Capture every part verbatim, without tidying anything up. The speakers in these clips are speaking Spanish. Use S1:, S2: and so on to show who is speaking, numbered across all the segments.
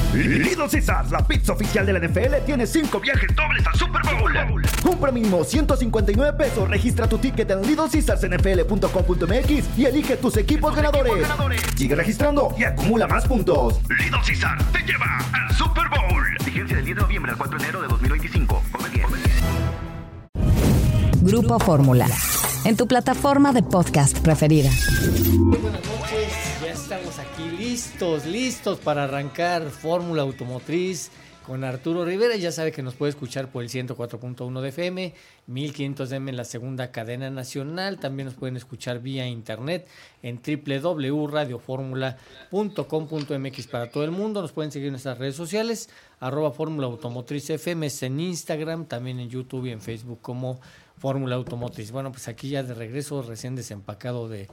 S1: Little Caesars, la pizza oficial de la N F L, tiene cinco viajes dobles al Super Bowl. Compra mínimo ciento cincuenta y nueve pesos, registra tu ticket en little caesars n f l punto com punto m x y elige tus equipos ganadores. equipos ganadores. Sigue registrando y acumula más puntos. Little Caesars te lleva al Super Bowl. Vigencia del diez de noviembre al cuatro de enero de dos mil veinticinco. Come bien.
S2: Grupo Fórmula, en tu plataforma de podcast preferida.
S3: Muy buenas noches, ya estamos aquí listos, listos para arrancar Fórmula Automotriz con Arturo Rivera. Ya sabe que nos puede escuchar por el ciento cuatro punto uno de F M, mil quinientos de A M en la segunda cadena nacional. También nos pueden escuchar vía internet en doble u doble u doble u punto radio fórmula punto com punto m x para todo el mundo. Nos pueden seguir en nuestras redes sociales, arroba Fórmula Automotriz F M, es en Instagram, también en YouTube y en Facebook como Fórmula Automotriz. Bueno, pues aquí ya de regreso, recién desempacado de,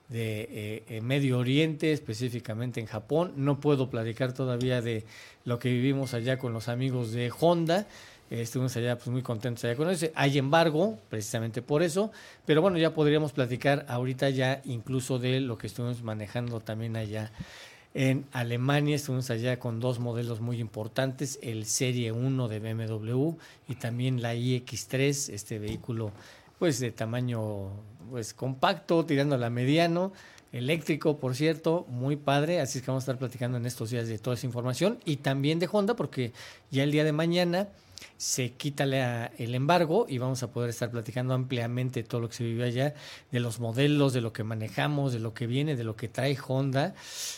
S3: de eh, Medio Oriente, específicamente en Japón. No puedo platicar todavía de lo que vivimos allá con los amigos de Honda. Eh, estuvimos allá pues muy contentos allá con eso. Hay embargo, precisamente por eso. Pero bueno, ya podríamos platicar ahorita ya incluso de lo que estuvimos manejando también allá en Alemania. Estuvimos allá con dos modelos muy importantes, el Serie uno de B M W y también la i equis tres, este vehículo pues de tamaño pues compacto, tirando a la mediano, eléctrico, por cierto, muy padre. Así es que vamos a estar platicando en estos días de toda esa información y también de Honda, porque ya el día de mañana se quita la, el embargo y vamos a poder estar platicando ampliamente todo lo que se vivió allá, de los modelos, de lo que manejamos, de lo que viene, de lo que trae Honda.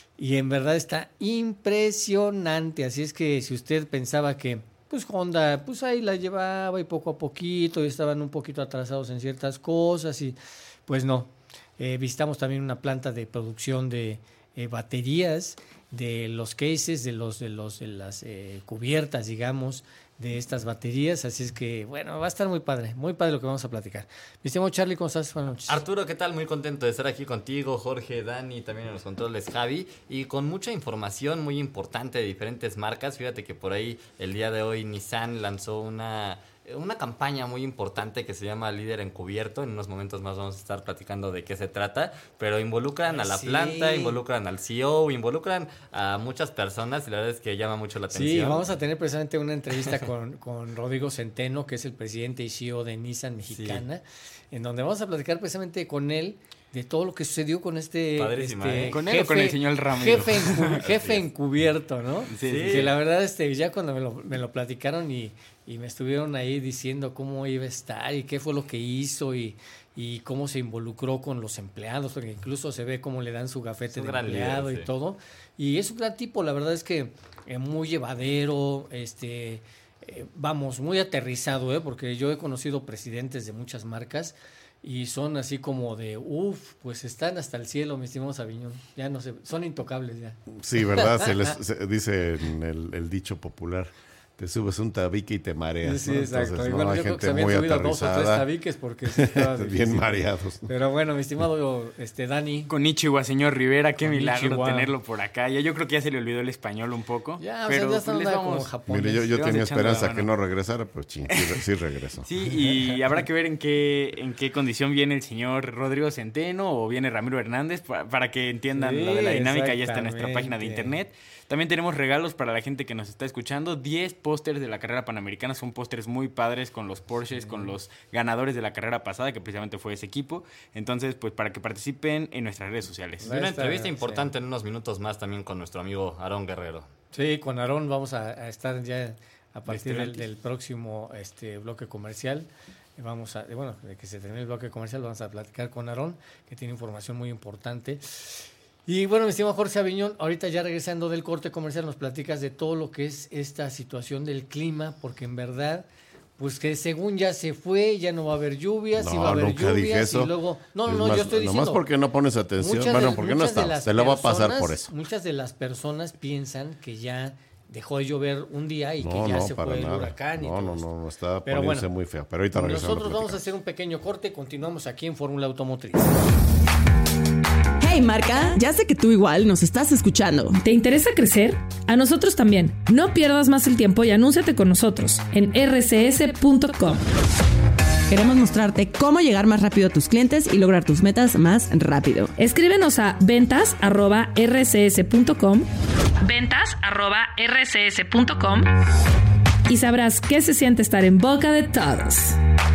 S3: Y en verdad está impresionante. Así es que si usted pensaba que pues Honda pues ahí la llevaba y poco a poquito y estaban un poquito atrasados en ciertas cosas, y pues no. Eh, visitamos también una planta de producción de eh, baterías, de los cases, de los de los de las eh, cubiertas, digamos, de estas baterías. Así es que, bueno, va a estar muy padre, muy padre lo que vamos a platicar. Mi estimado Charlie, ¿cómo estás? Buenas noches.
S4: Arturo, ¿qué tal? Muy contento de estar aquí contigo, Jorge, Dani, también en los controles Javi, y con mucha información muy importante de diferentes marcas. Fíjate que por ahí el día de hoy Nissan lanzó una... una campaña muy importante que se llama Líder Encubierto. En unos momentos más vamos a estar platicando de qué se trata, pero involucran a la sí. planta, involucran al C E O, involucran a muchas personas y la verdad es que llama mucho la atención.
S3: Sí, vamos a tener precisamente una entrevista con, con Rodrigo Centeno, que es el presidente y C E O de Nissan Mexicana, sí. en donde vamos a platicar precisamente con él de todo lo que sucedió con este, este
S5: ¿eh? ¿Con él
S3: jefe,
S5: o con el señor Ramiro?
S3: Jefe, encu- jefe encubierto, ¿no?
S5: Sí, sí.
S3: Que la verdad este ya cuando me lo, me lo platicaron y, y me estuvieron ahí diciendo cómo iba a estar y qué fue lo que hizo y, y cómo se involucró con los empleados, porque incluso se ve cómo le dan su gafete de empleado líder, y sí. todo. Y es un gran tipo, la verdad es que eh, muy llevadero, este... Eh, vamos, muy aterrizado, ¿eh? Porque yo he conocido presidentes de muchas marcas y son así como de, uff, pues están hasta el cielo, mi estimado Sabiñón. Ya no sé, son intocables ya.
S6: Sí, ¿verdad? Se les se dice en el, el dicho popular, te subes un tabique y te mareas.
S3: Sí,
S6: ¿no?
S3: exacto.
S6: Entonces,
S3: y
S6: no,
S3: bueno,
S6: hay
S3: yo creo que
S6: gente
S3: se habían
S6: muy
S3: subido dos o tres tabiques porque sí estaba
S6: bien mareados.
S3: Pero bueno, mi estimado este Dani.
S5: Konnichiwa, señor Rivera, qué
S3: Konnichiwa.
S5: milagro tenerlo por acá. Ya yo creo que ya se le olvidó el español un poco.
S3: Ya,
S5: pero
S3: o sea, ya están
S5: pues,
S3: como japoneses.
S6: Mire, yo, yo tenía esperanza
S5: la
S6: que no regresara, pero ching, sí, sí regresó.
S5: Sí, y habrá que ver en qué en qué condición viene el señor Rodrigo Centeno o viene Ramiro Hernández para, para que entiendan
S3: Sí,
S5: lo de la dinámica. Ya está en nuestra página de internet. También tenemos regalos para la gente que nos está escuchando. diez pósters de la carrera panamericana. Son pósters muy padres con los Porsches, con los ganadores de la carrera pasada, que precisamente fue ese equipo. Entonces, pues para que participen en nuestras redes sociales.
S4: Y una entrevista importante sí. en unos minutos más también con nuestro amigo Aarón Guerrero.
S3: Sí, con Aarón vamos a, a estar ya a partir del, del próximo este bloque comercial. Vamos a, bueno, de que se termine el bloque comercial, vamos a platicar con Aarón, que tiene información muy importante. Y bueno, mi estimado Jorge Aviñón, ahorita ya regresando del corte comercial, nos platicas de todo lo que es esta situación del clima, porque en verdad, pues que según ya se fue, ya no va a haber lluvias,
S6: no,
S3: y va a haber
S6: nunca
S3: lluvias,
S6: dije eso.
S3: y luego... No, no,
S6: más,
S3: yo estoy diciendo...
S6: Nomás porque no pones atención, bueno, porque no estás, te lo va a pasar por eso.
S3: Muchas de las personas piensan que ya dejó de llover un día y
S6: no,
S3: que ya
S6: no,
S3: se fue el
S6: nada.
S3: huracán y
S6: no,
S3: todo
S6: no,
S3: esto.
S6: no, no, está
S3: Pero
S6: poniéndose
S3: bueno,
S6: muy feo, pero ahorita regresamos.
S3: Nosotros vamos a hacer un pequeño corte, continuamos aquí en Fórmula Automotriz.
S7: Hey marca, ya sé que tú igual nos estás escuchando.
S8: ¿Te interesa crecer? A nosotros también. No pierdas más el tiempo y anúnciate con nosotros en r c s punto com.
S7: Queremos mostrarte cómo llegar más rápido a tus clientes y lograr tus metas más rápido.
S8: Escríbenos a ventas arroba r c s punto com, ventas arroba r c s punto com y sabrás qué se siente estar en boca de todos.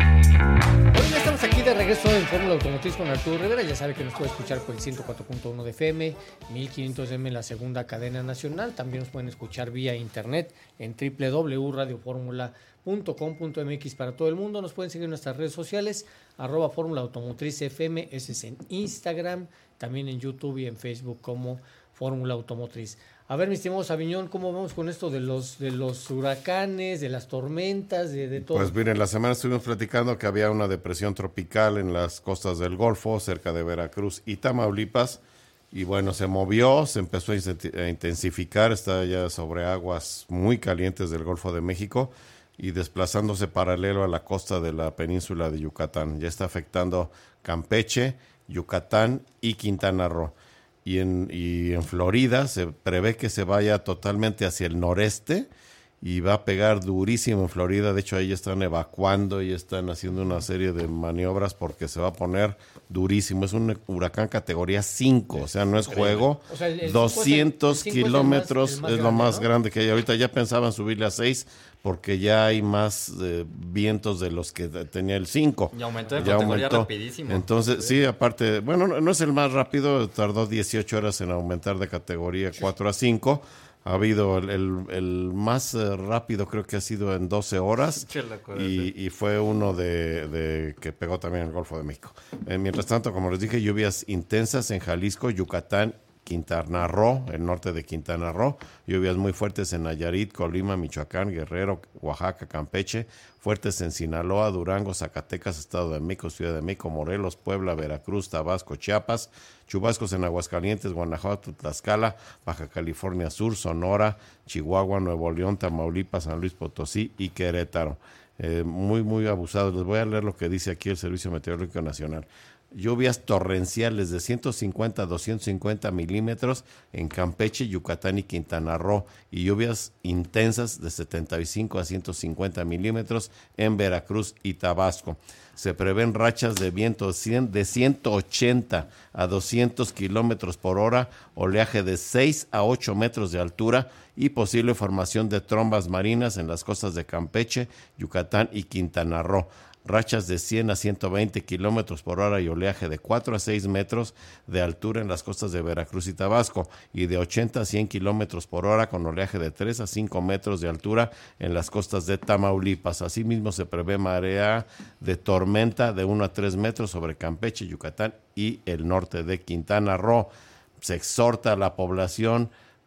S3: Hoy ya estamos aquí de regreso en Fórmula Automotriz con Arturo Rivera. Ya sabe que nos puede escuchar por el ciento cuatro punto uno de F M, mil quinientos M en la segunda cadena nacional. También nos pueden escuchar vía internet en doble u doble u doble u punto radio fórmula punto com punto m x para todo el mundo. Nos pueden seguir en nuestras redes sociales, arroba Fórmula Automotriz F M, ese es en Instagram, también en YouTube y en Facebook como Fórmula Automotriz. A ver, mi estimado Sabiñón, ¿cómo vamos con esto de los de los huracanes, de las tormentas, de, de todo?
S6: Pues miren, la semana estuvimos platicando que había una depresión tropical en las costas del Golfo, cerca de Veracruz y Tamaulipas, y bueno, se movió, se empezó a intensificar, está ya sobre aguas muy calientes del Golfo de México y desplazándose paralelo a la costa de la península de Yucatán. Ya está afectando Campeche, Yucatán y Quintana Roo. Y en, y en Florida se prevé que se vaya totalmente hacia el noreste y va a pegar durísimo en Florida. De hecho, ahí están evacuando y están haciendo una serie de maniobras porque se va a poner durísimo. Es un huracán categoría cinco, o sea, no es juego.
S3: O sea, el- el
S6: doscientos
S3: cinco es el- el
S6: kilómetros
S3: cinco
S6: es,
S3: es el más- el
S6: lo
S3: más
S6: más
S3: grande, ¿no?
S6: grande que hay ahorita. Ya pensaban subirle a seis porque ya hay más eh, vientos de los que tenía el cinco.
S4: Y aumentó de
S6: Ya
S4: categoría
S6: aumentó.
S4: rapidísimo.
S6: Entonces, sí, aparte, bueno, no, no es el más rápido, tardó dieciocho horas en aumentar de categoría cuatro a cinco. Ha habido el, el, el más eh, rápido, creo que ha sido en doce horas.
S4: Qué locura,
S6: y,
S4: sí.
S6: y fue uno de, de que pegó también en el Golfo de México. Eh, mientras tanto, como les dije, lluvias intensas en Jalisco, Yucatán, Quintana Roo, el norte de Quintana Roo, lluvias muy fuertes en Nayarit, Colima, Michoacán, Guerrero, Oaxaca, Campeche, fuertes en Sinaloa, Durango, Zacatecas, Estado de México, Ciudad de México, Morelos, Puebla, Veracruz, Tabasco, Chiapas, chubascos en Aguascalientes, Guanajuato, Tlaxcala, Baja California Sur, Sonora, Chihuahua, Nuevo León, Tamaulipas, San Luis Potosí y Querétaro. Eh, muy, muy abusados. Les voy a leer lo que dice aquí el Servicio Meteorológico Nacional. Lluvias torrenciales de ciento cincuenta a doscientos cincuenta milímetros en Campeche, Yucatán y Quintana Roo, y lluvias intensas de setenta y cinco a ciento cincuenta milímetros en Veracruz y Tabasco. Se prevén rachas de viento de ciento ochenta a doscientos kilómetros por hora, oleaje de seis a ocho metros de altura y posible formación de trombas marinas en las costas de Campeche, Yucatán y Quintana Roo. Rachas de cien a ciento veinte kilómetros por hora y oleaje de cuatro a seis metros de altura en las costas de Veracruz y Tabasco, y de ochenta a cien kilómetros por hora con oleaje de tres a cinco metros de altura en las costas de Tamaulipas. Asimismo, se prevé marea de tormenta de uno a tres metros sobre Campeche, Yucatán y el norte de Quintana Roo. Se exhorta a la población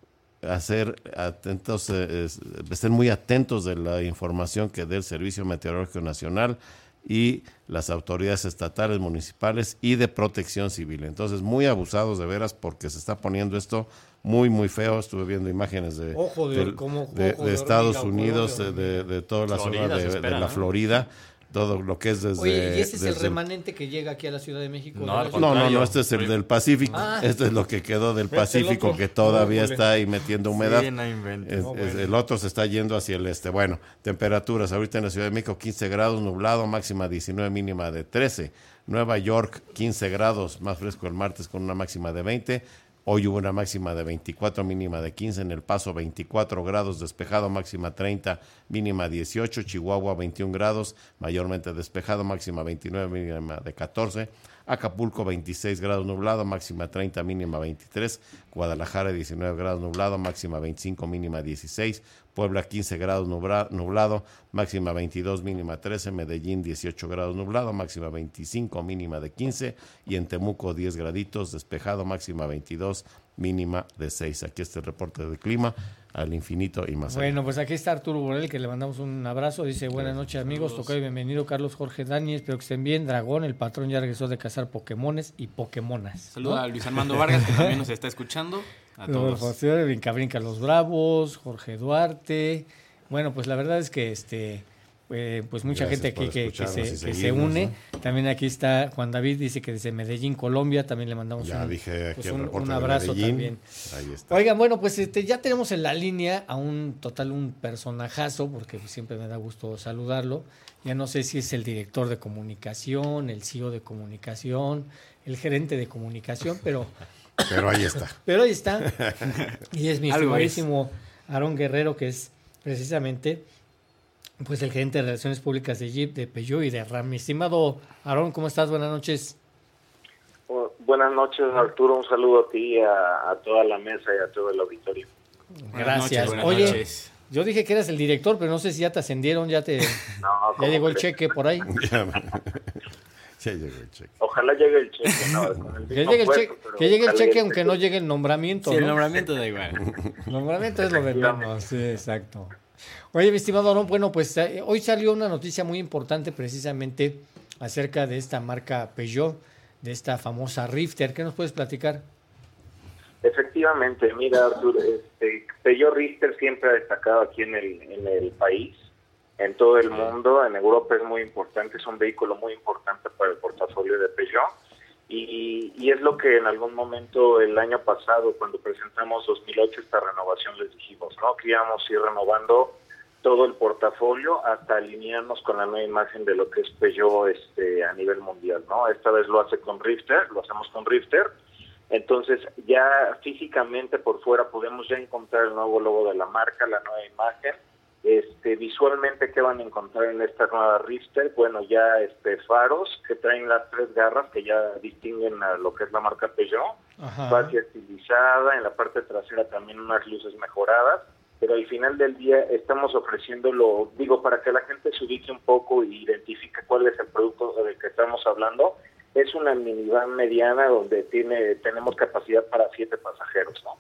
S6: a ser atentos, eh, estén muy atentos de la información que dé el Servicio Meteorológico Nacional y las autoridades estatales, municipales y de protección civil. Entonces, muy abusados de veras porque se está poniendo esto muy, muy feo. Estuve viendo imágenes de,
S3: Ojo de-
S6: del-
S3: como-
S6: de-
S3: ojo
S6: de
S3: de
S6: Estados
S3: hormiga,
S6: Unidos,
S3: ojo de
S6: de, de- de toda la
S4: Florida
S6: zona
S4: se
S6: de,
S4: espera,
S6: de la
S4: ¿no?
S6: Florida, todo lo que es desde...
S3: Oye, ¿y ese es el
S6: desde-
S3: remanente que llega aquí a la Ciudad de México?
S4: No,
S3: ¿De la
S4: al
S3: ciudad?
S6: No, no,
S4: contrario.
S6: no, este es el del Pacífico.
S3: Ah.
S6: Este es lo que quedó del
S3: Este es el
S6: Pacífico,
S3: otro.
S6: que todavía
S3: Órale.
S6: está ahí metiendo humedad.
S4: Sí, no inventes.
S6: Es-
S3: No,
S6: es-
S3: bueno.
S6: el otro se está yendo hacia el este. Bueno, temperaturas ahorita en la Ciudad de México quince grados, nublado, máxima diecinueve, mínima de trece. Nueva York quince grados, más fresco el martes con una máxima de veinte. Hoy hubo una máxima de veinticuatro, mínima de quince. En El Paso veinticuatro grados, despejado, máxima treinta, mínima dieciocho. Chihuahua veintiún grados, mayormente despejado, máxima veintinueve, mínima de catorce. Acapulco veintiséis grados nublado, máxima treinta, mínima veintitrés. Guadalajara diecinueve grados nublado, máxima veinticinco, mínima dieciséis. Puebla quince grados nubla- nublado, máxima veintidós, mínima trece. Medellín dieciocho grados nublado, máxima veinticinco, mínima de quince. Y en Temuco diez graditos, despejado, máxima veintidós, mínima de seis. Aquí está el reporte del clima al infinito y más allá.
S3: Bueno, pues aquí está Arturo Borel, que le mandamos un abrazo. Dice, buenas noches, amigos. Tocayo, bienvenido. Carlos Jorge Dani, espero que estén bien. Dragón, el patrón ya regresó de cazar pokemones y pokemonas.
S5: Saluda a Luis Armando Vargas, que también nos está escuchando. A todos.
S3: Rodolfo, Brinca Brinca los Bravos, Jorge Duarte. Bueno, pues la verdad es que este Eh, pues mucha
S6: Gracias
S3: gente aquí
S6: por
S3: que, que, se,
S6: escucharnos y
S3: que se
S6: seguirnos,
S3: une.
S6: ¿no?
S3: También aquí está Juan David, dice que desde Medellín, Colombia, también le mandamos
S6: Ya
S3: un,
S6: dije aquí
S3: pues
S6: el
S3: un,
S6: reporte
S3: un
S6: de
S3: abrazo
S6: Medellín.
S3: también.
S6: Ahí está.
S3: Oigan, bueno, pues este, ya tenemos en la línea a un total, un personajazo, porque siempre me da gusto saludarlo. Ya no sé si es el director de comunicación, el C E O de comunicación, el gerente de comunicación, pero...
S6: Pero ahí está.
S3: Pero ahí está. Y es mi
S5: Algo
S3: estimadísimo Aarón Guerrero, que es precisamente pues el gerente de Relaciones Públicas de Jeep, de Peugeot y de RAM. Mi estimado Aarón, ¿cómo estás? Buenas noches.
S9: Oh, buenas noches, Arturo. Un saludo a ti, a, a toda la mesa y a todo el auditorio.
S5: Buenas
S3: Gracias.
S5: noches, buenas
S3: Oye,
S5: noches.
S3: yo dije que eras el director, pero no sé si ya te ascendieron, ya te
S9: No,
S3: ya
S9: ¿cómo
S3: llegó el
S9: crees?
S3: cheque por ahí.
S6: Ya, ya llegó el cheque.
S9: Ojalá llegue el cheque. No, con el
S3: Que
S9: mismo
S3: llegue el
S9: puesto,
S3: cheque,
S9: pero
S3: que llegue el
S9: ojalá
S3: cheque aunque no llegue el nombramiento.
S5: Sí, el
S3: ¿no?
S5: nombramiento da igual.
S3: El nombramiento es lo de menos, sí, exacto. Oye, mi estimado Aarón, bueno, pues eh, hoy salió una noticia muy importante precisamente acerca de esta marca Peugeot, de esta famosa Rifter. ¿Qué nos puedes platicar?
S9: Efectivamente, mira, Arturo, este, Peugeot Rifter siempre ha destacado aquí en el, en el país, en todo el mundo. En Europa es muy importante, es un vehículo muy importante para el portafolio de Peugeot. Y, y es lo que en algún momento el año pasado, cuando presentamos dos mil ocho esta renovación, les dijimos, ¿no? Que íbamos a ir renovando todo el portafolio hasta alinearnos con la nueva imagen de lo que es Peugeot este, a nivel mundial, ¿no? Esta vez lo hace con Rifter, lo hacemos con Rifter. Entonces ya físicamente por fuera podemos ya encontrar el nuevo logo de la marca, la nueva imagen. Este, visualmente, ¿qué van a encontrar en esta nueva Rifter? Bueno, ya este faros que traen las tres garras que ya distinguen a lo que es la marca Peugeot, fascia estilizada, en la parte trasera también unas luces mejoradas, pero al final del día estamos ofreciéndolo, digo, para que la gente se ubique un poco y identifique cuál es el producto del que estamos hablando. Es una minivan mediana donde tiene tenemos capacidad para siete pasajeros, ¿no?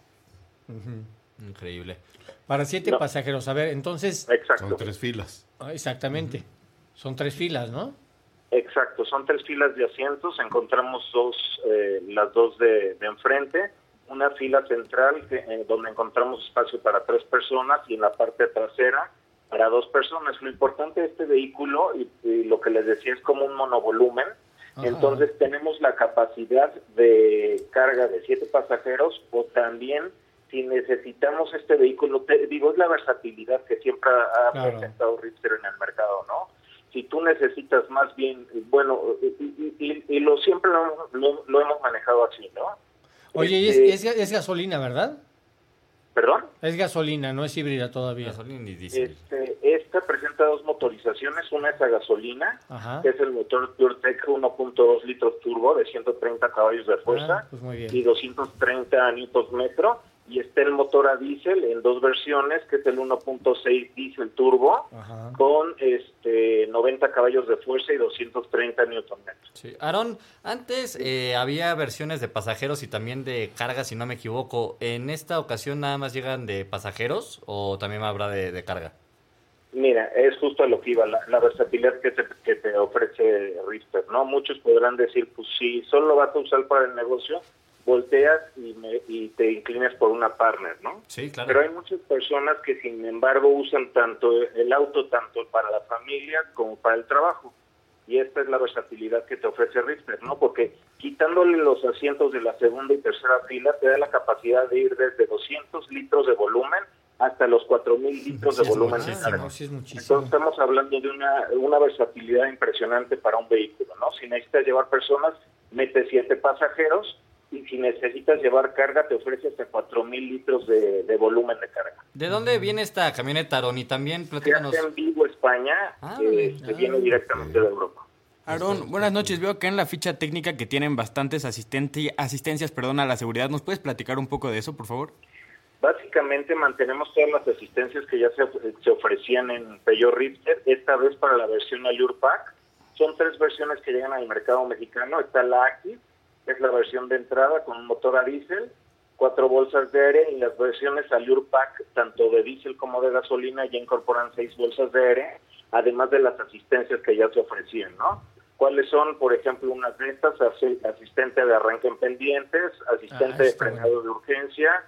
S3: Uh-huh.
S4: Increíble.
S3: Para siete
S9: No.
S3: pasajeros. A ver, entonces...
S9: Exacto.
S6: Son tres filas.
S3: Ah, exactamente. Son tres filas, ¿no?
S9: Exacto, son tres filas de asientos, encontramos dos, eh, las dos de, de enfrente, una fila central que, eh, donde encontramos espacio para tres personas y en la parte trasera para dos personas. Lo importante de este vehículo, y, y lo que les decía, es como un monovolumen.
S3: Ajá.
S9: Entonces tenemos la capacidad de carga de siete pasajeros, o también si necesitamos este vehículo, te, digo, es la versatilidad que siempre ha
S3: Claro.
S9: presentado Rifter en el mercado, ¿no? Si tú necesitas más bien, bueno, y, y, y lo siempre lo, lo, lo hemos manejado así, ¿no?
S3: Oye, y
S9: Este,
S3: es, es, es gasolina, ¿verdad?
S9: ¿Perdón?
S3: Es gasolina, no es híbrida todavía.
S4: Gasolina y diésel.
S9: Este, esta presenta dos motorizaciones, una es a gasolina,
S3: Ajá.
S9: que es el motor PureTech uno punto dos litros turbo de ciento treinta caballos de fuerza
S3: Ah, pues muy bien.
S9: y doscientos treinta newtons metro, y está el motor a diésel en dos versiones, que es el uno punto seis diésel turbo,
S3: Ajá.
S9: con este noventa caballos de fuerza y doscientos treinta newton metros.
S4: Sí. Aarón, antes eh, había versiones de pasajeros y también de carga, si no me equivoco. ¿En esta ocasión nada más llegan de pasajeros o también habrá de, de carga?
S9: Mira, es justo a lo que iba, la, la versatilidad que te, que te ofrece Rifter, ¿no? Muchos podrán decir, pues si solo lo vas a usar para el negocio, volteas y, me, y te inclinas por una partner, ¿no?
S4: Sí, claro.
S9: Pero hay muchas personas que sin embargo usan tanto el auto tanto para la familia como para el trabajo. Y esta es la versatilidad que te ofrece Rifter, ¿no? Porque quitándole los asientos de la segunda y tercera fila te da la capacidad de ir desde doscientos litros de volumen hasta los cuatro mil litros
S4: Sí,
S9: de
S4: es
S9: volumen de
S4: muchísimo.
S9: carga.
S3: No, sí es muchísimo.
S9: Entonces estamos hablando de una, una versatilidad impresionante para un vehículo, ¿no? Si necesitas llevar personas, mete siete pasajeros, y si necesitas llevar carga, te ofrece hasta cuatro mil litros de, de volumen de carga.
S4: ¿De dónde viene esta camioneta, Aarón? Y también
S9: Se
S4: platícanos.
S9: hace en Vigo, España,
S4: Ah,
S9: eh, se
S3: ah,
S9: viene directamente de Europa.
S5: Aarón, buenas noches. Veo acá en la ficha técnica que tienen bastantes asistenti- asistencias perdón, a la seguridad. ¿Nos puedes platicar un poco de eso, por favor?
S9: Básicamente mantenemos todas las asistencias que ya se, se ofrecían en Peugeot Rifter, esta vez para la versión Allure Pack. Son tres versiones que llegan al mercado mexicano. Está la Active, que es la versión de entrada con un motor a diésel, cuatro bolsas de aire, y las versiones Allure Pack, tanto de diésel como de gasolina, ya incorporan seis bolsas de aire, además de las asistencias que ya se ofrecían, ¿no? ¿Cuáles son? Por ejemplo, unas de estas, asistente de arranque en pendientes, asistente
S3: Ah,
S9: de
S3: está
S9: frenado
S3: bueno.
S9: de urgencia,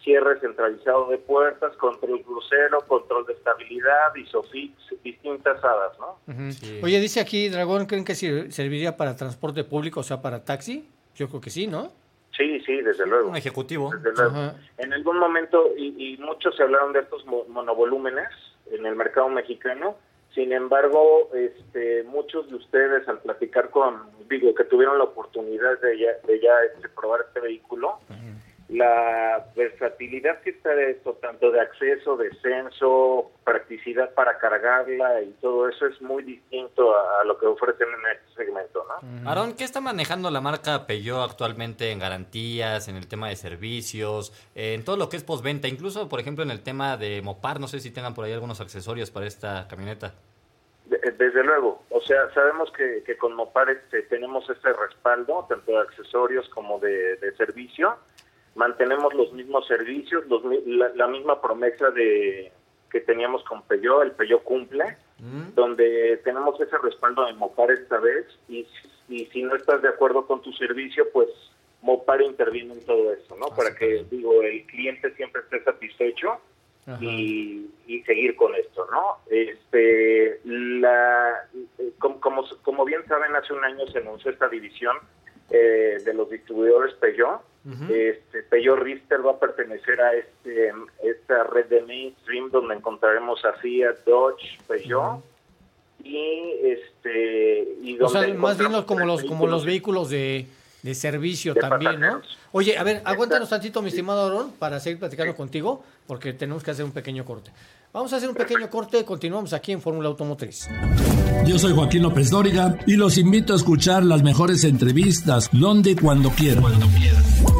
S9: cierre centralizado de puertas, control crucero, control de estabilidad, ISOFIX, distintas hadas, ¿no?
S3: Uh-huh. Sí. Oye, dice aquí, Dragón, ¿creen que sir- serviría para transporte público, o sea, para taxi? Yo creo que sí, ¿no?
S9: Sí, sí, desde luego.
S4: Un ejecutivo.
S9: Desde luego. Uh-huh. En algún momento, y, y muchos se hablaron de estos mo- monovolúmenes en el mercado mexicano. Sin embargo, este, muchos de ustedes al platicar con, digo, que tuvieron la oportunidad de ya, de ya este, probar este vehículo, uh-huh. la versatilidad que está de esto, tanto de acceso, descenso, practicidad para cargarla y todo eso es muy distinto a, a lo que ofrecen en este segmento, ¿no?
S4: Uh-huh. Aarón, ¿qué está manejando la marca Peugeot actualmente en garantías, en el tema de servicios, eh, en todo lo que es postventa? Incluso, por ejemplo, en el tema de Mopar, no sé si tengan por ahí algunos accesorios para esta camioneta.
S9: Desde luego, o sea, sabemos que, que con Mopar este, tenemos ese respaldo, tanto de accesorios como de, de servicio. Mantenemos los mismos servicios, los, la, la misma promesa de que teníamos con Peugeot, el Peugeot cumple, mm. donde tenemos ese respaldo de Mopar esta vez, y, y si no estás de acuerdo con tu servicio, pues Mopar interviene en todo eso, ¿no? Ah, Para sí, que, sí. digo, el cliente siempre esté satisfecho. Y, y seguir con esto, ¿no? Este, la, como, como, como bien saben, hace un año se anunció esta división eh, de los distribuidores Peugeot. Uh-huh. Este, Peugeot Rister va a pertenecer a este esta red de mainstream donde encontraremos a Fiat, Dodge, Peugeot. Uh-huh. Y este y
S3: donde o sea, más bien los, como los como los vehículos de de servicio de también, pasajeros. ¿No? Oye, a ver, aguántanos tantito, mi estimado Aarón, para seguir platicando sí. contigo, porque tenemos que hacer un pequeño corte. Vamos a hacer un pequeño corte, continuamos aquí en Fórmula Automotriz.
S10: Yo soy Joaquín López Dóriga y los invito a escuchar las mejores entrevistas, donde y cuando quieran. Cuando quieran.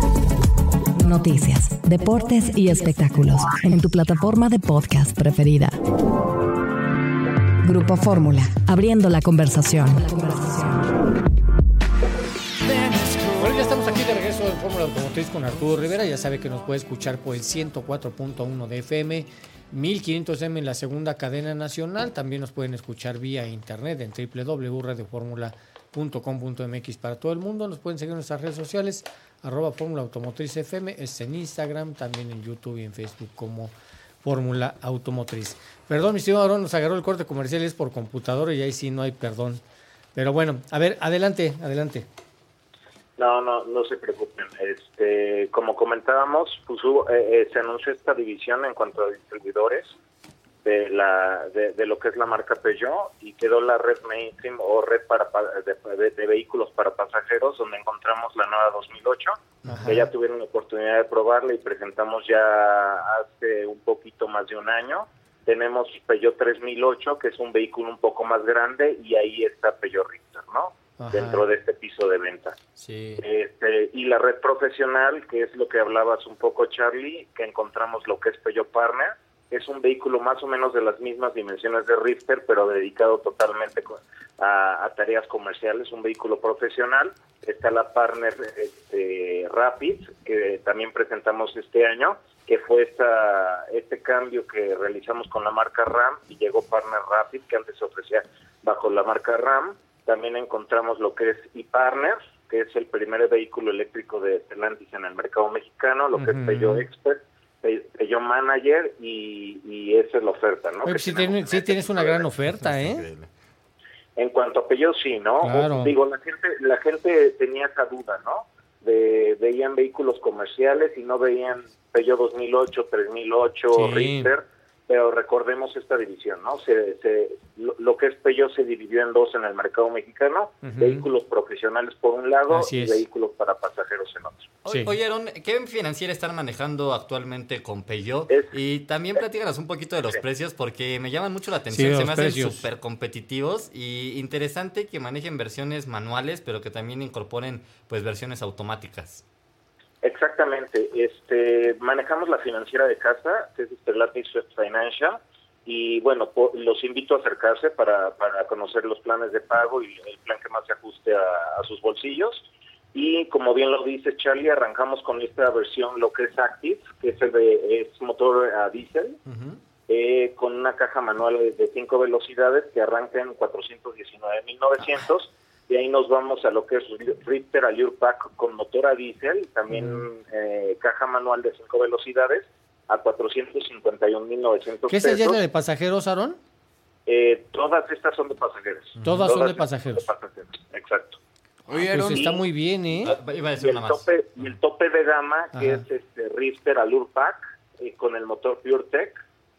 S2: Noticias, deportes y espectáculos en tu plataforma de podcast preferida. Grupo Fórmula, abriendo la conversación. La conversación.
S3: Bueno, ya estamos aquí de regreso en Fórmula Automotriz con Arturo Rivera. Ya sabe que nos puede escuchar por el ciento cuatro punto uno de F M, mil quinientos eme en la segunda cadena nacional. También nos pueden escuchar vía internet en doble u doble u doble u punto radio fórmula punto com punto eme equis para todo el mundo. Nos pueden seguir en nuestras redes sociales, arroba Fórmula Automotriz F M, es en Instagram, también en YouTube y en Facebook como Fórmula Automotriz. Perdón, mi estimado Aarón, nos agarró el corte comercial, es por computadora y ahí sí no hay perdón. Pero bueno, a ver, adelante, adelante.
S9: No, no, no se preocupen. Este, como comentábamos, pues hubo, eh, eh, se anunció esta división en cuanto a distribuidores de la de, de lo que es la marca Peugeot y quedó la red mainstream o red para de, de, de vehículos para pasajeros, donde encontramos la nueva dos mil ocho. Ajá. Que ya tuvieron la oportunidad de probarla y presentamos ya hace un poquito más de un año. Tenemos Peugeot tres mil ocho, que es un vehículo un poco más grande, y ahí está Peugeot Richter, ¿no? Ajá. Dentro de este piso de venta.
S4: Sí.
S9: Este, y la red profesional, que es lo que hablabas un poco, Charlie, que encontramos lo que es Peugeot Partner, es un vehículo más o menos de las mismas dimensiones de Richter, pero dedicado totalmente a, a tareas comerciales, un vehículo profesional. Está la Partner este, Rapid, que también presentamos este año, que fue esta, este cambio que realizamos con la marca RAM, y llegó Partner Rapid, que antes se ofrecía bajo la marca RAM. También encontramos lo que es ePartner, que es el primer vehículo eléctrico de Stellantis en el mercado mexicano, lo que uh-huh. es Peugeot Expert, Peugeot Manager, y, y esa es la oferta, ¿no?
S3: Oye, sí, tiene, sí tienes una gran oferta, ¿eh?
S9: En cuanto a Peugeot, sí, ¿no?
S3: Claro.
S9: Digo, la gente, la gente tenía esa duda, ¿no? De, veían vehículos comerciales y no veían Peugeot dos mil ocho, tres mil ocho, sí. Richter. Pero recordemos esta división, ¿no? Se, se, lo, lo que es Peugeot se dividió en dos en el mercado mexicano, uh-huh. vehículos profesionales por un lado y vehículos para pasajeros en otro.
S4: Sí. Oye, Aarón, ¿qué financiera están manejando actualmente con Peugeot? Es, y también platícanos un poquito de los sí. precios, porque me llaman mucho la atención, sí, se me hacen súper competitivos y interesante que manejen versiones manuales, pero que también incorporen pues versiones automáticas.
S9: Exactamente, este manejamos la financiera de casa, que es Stellantis Financial, y bueno, po, los invito a acercarse para, para conocer los planes de pago y el plan que más se ajuste a, a sus bolsillos. Y como bien lo dice Charlie, arrancamos con esta versión, lo que es Active, que es, el de, es motor a diésel, uh-huh. eh, con una caja manual de cinco velocidades que arranca en cuatrocientos diecinueve mil novecientos. De ahí nos vamos a lo que es Rifter Allure Pack con motor a diésel, también mm. eh, caja manual de cinco velocidades, a cuatrocientos cincuenta y un mil novecientos
S3: ¿Qué
S9: pesos.
S3: es ella de pasajeros, Aarón?
S9: Eh, todas estas son de pasajeros.
S3: Todas, todas son de pasajeros.
S9: de pasajeros. Exacto.
S3: Oye, Aaron, pues está muy bien, ¿eh?
S4: Ah, iba a decir
S9: y, el
S4: una más.
S9: tope, y el tope de gama,
S3: Ajá.
S9: que es este Rifter Allure Pack, eh, con el motor PureTech.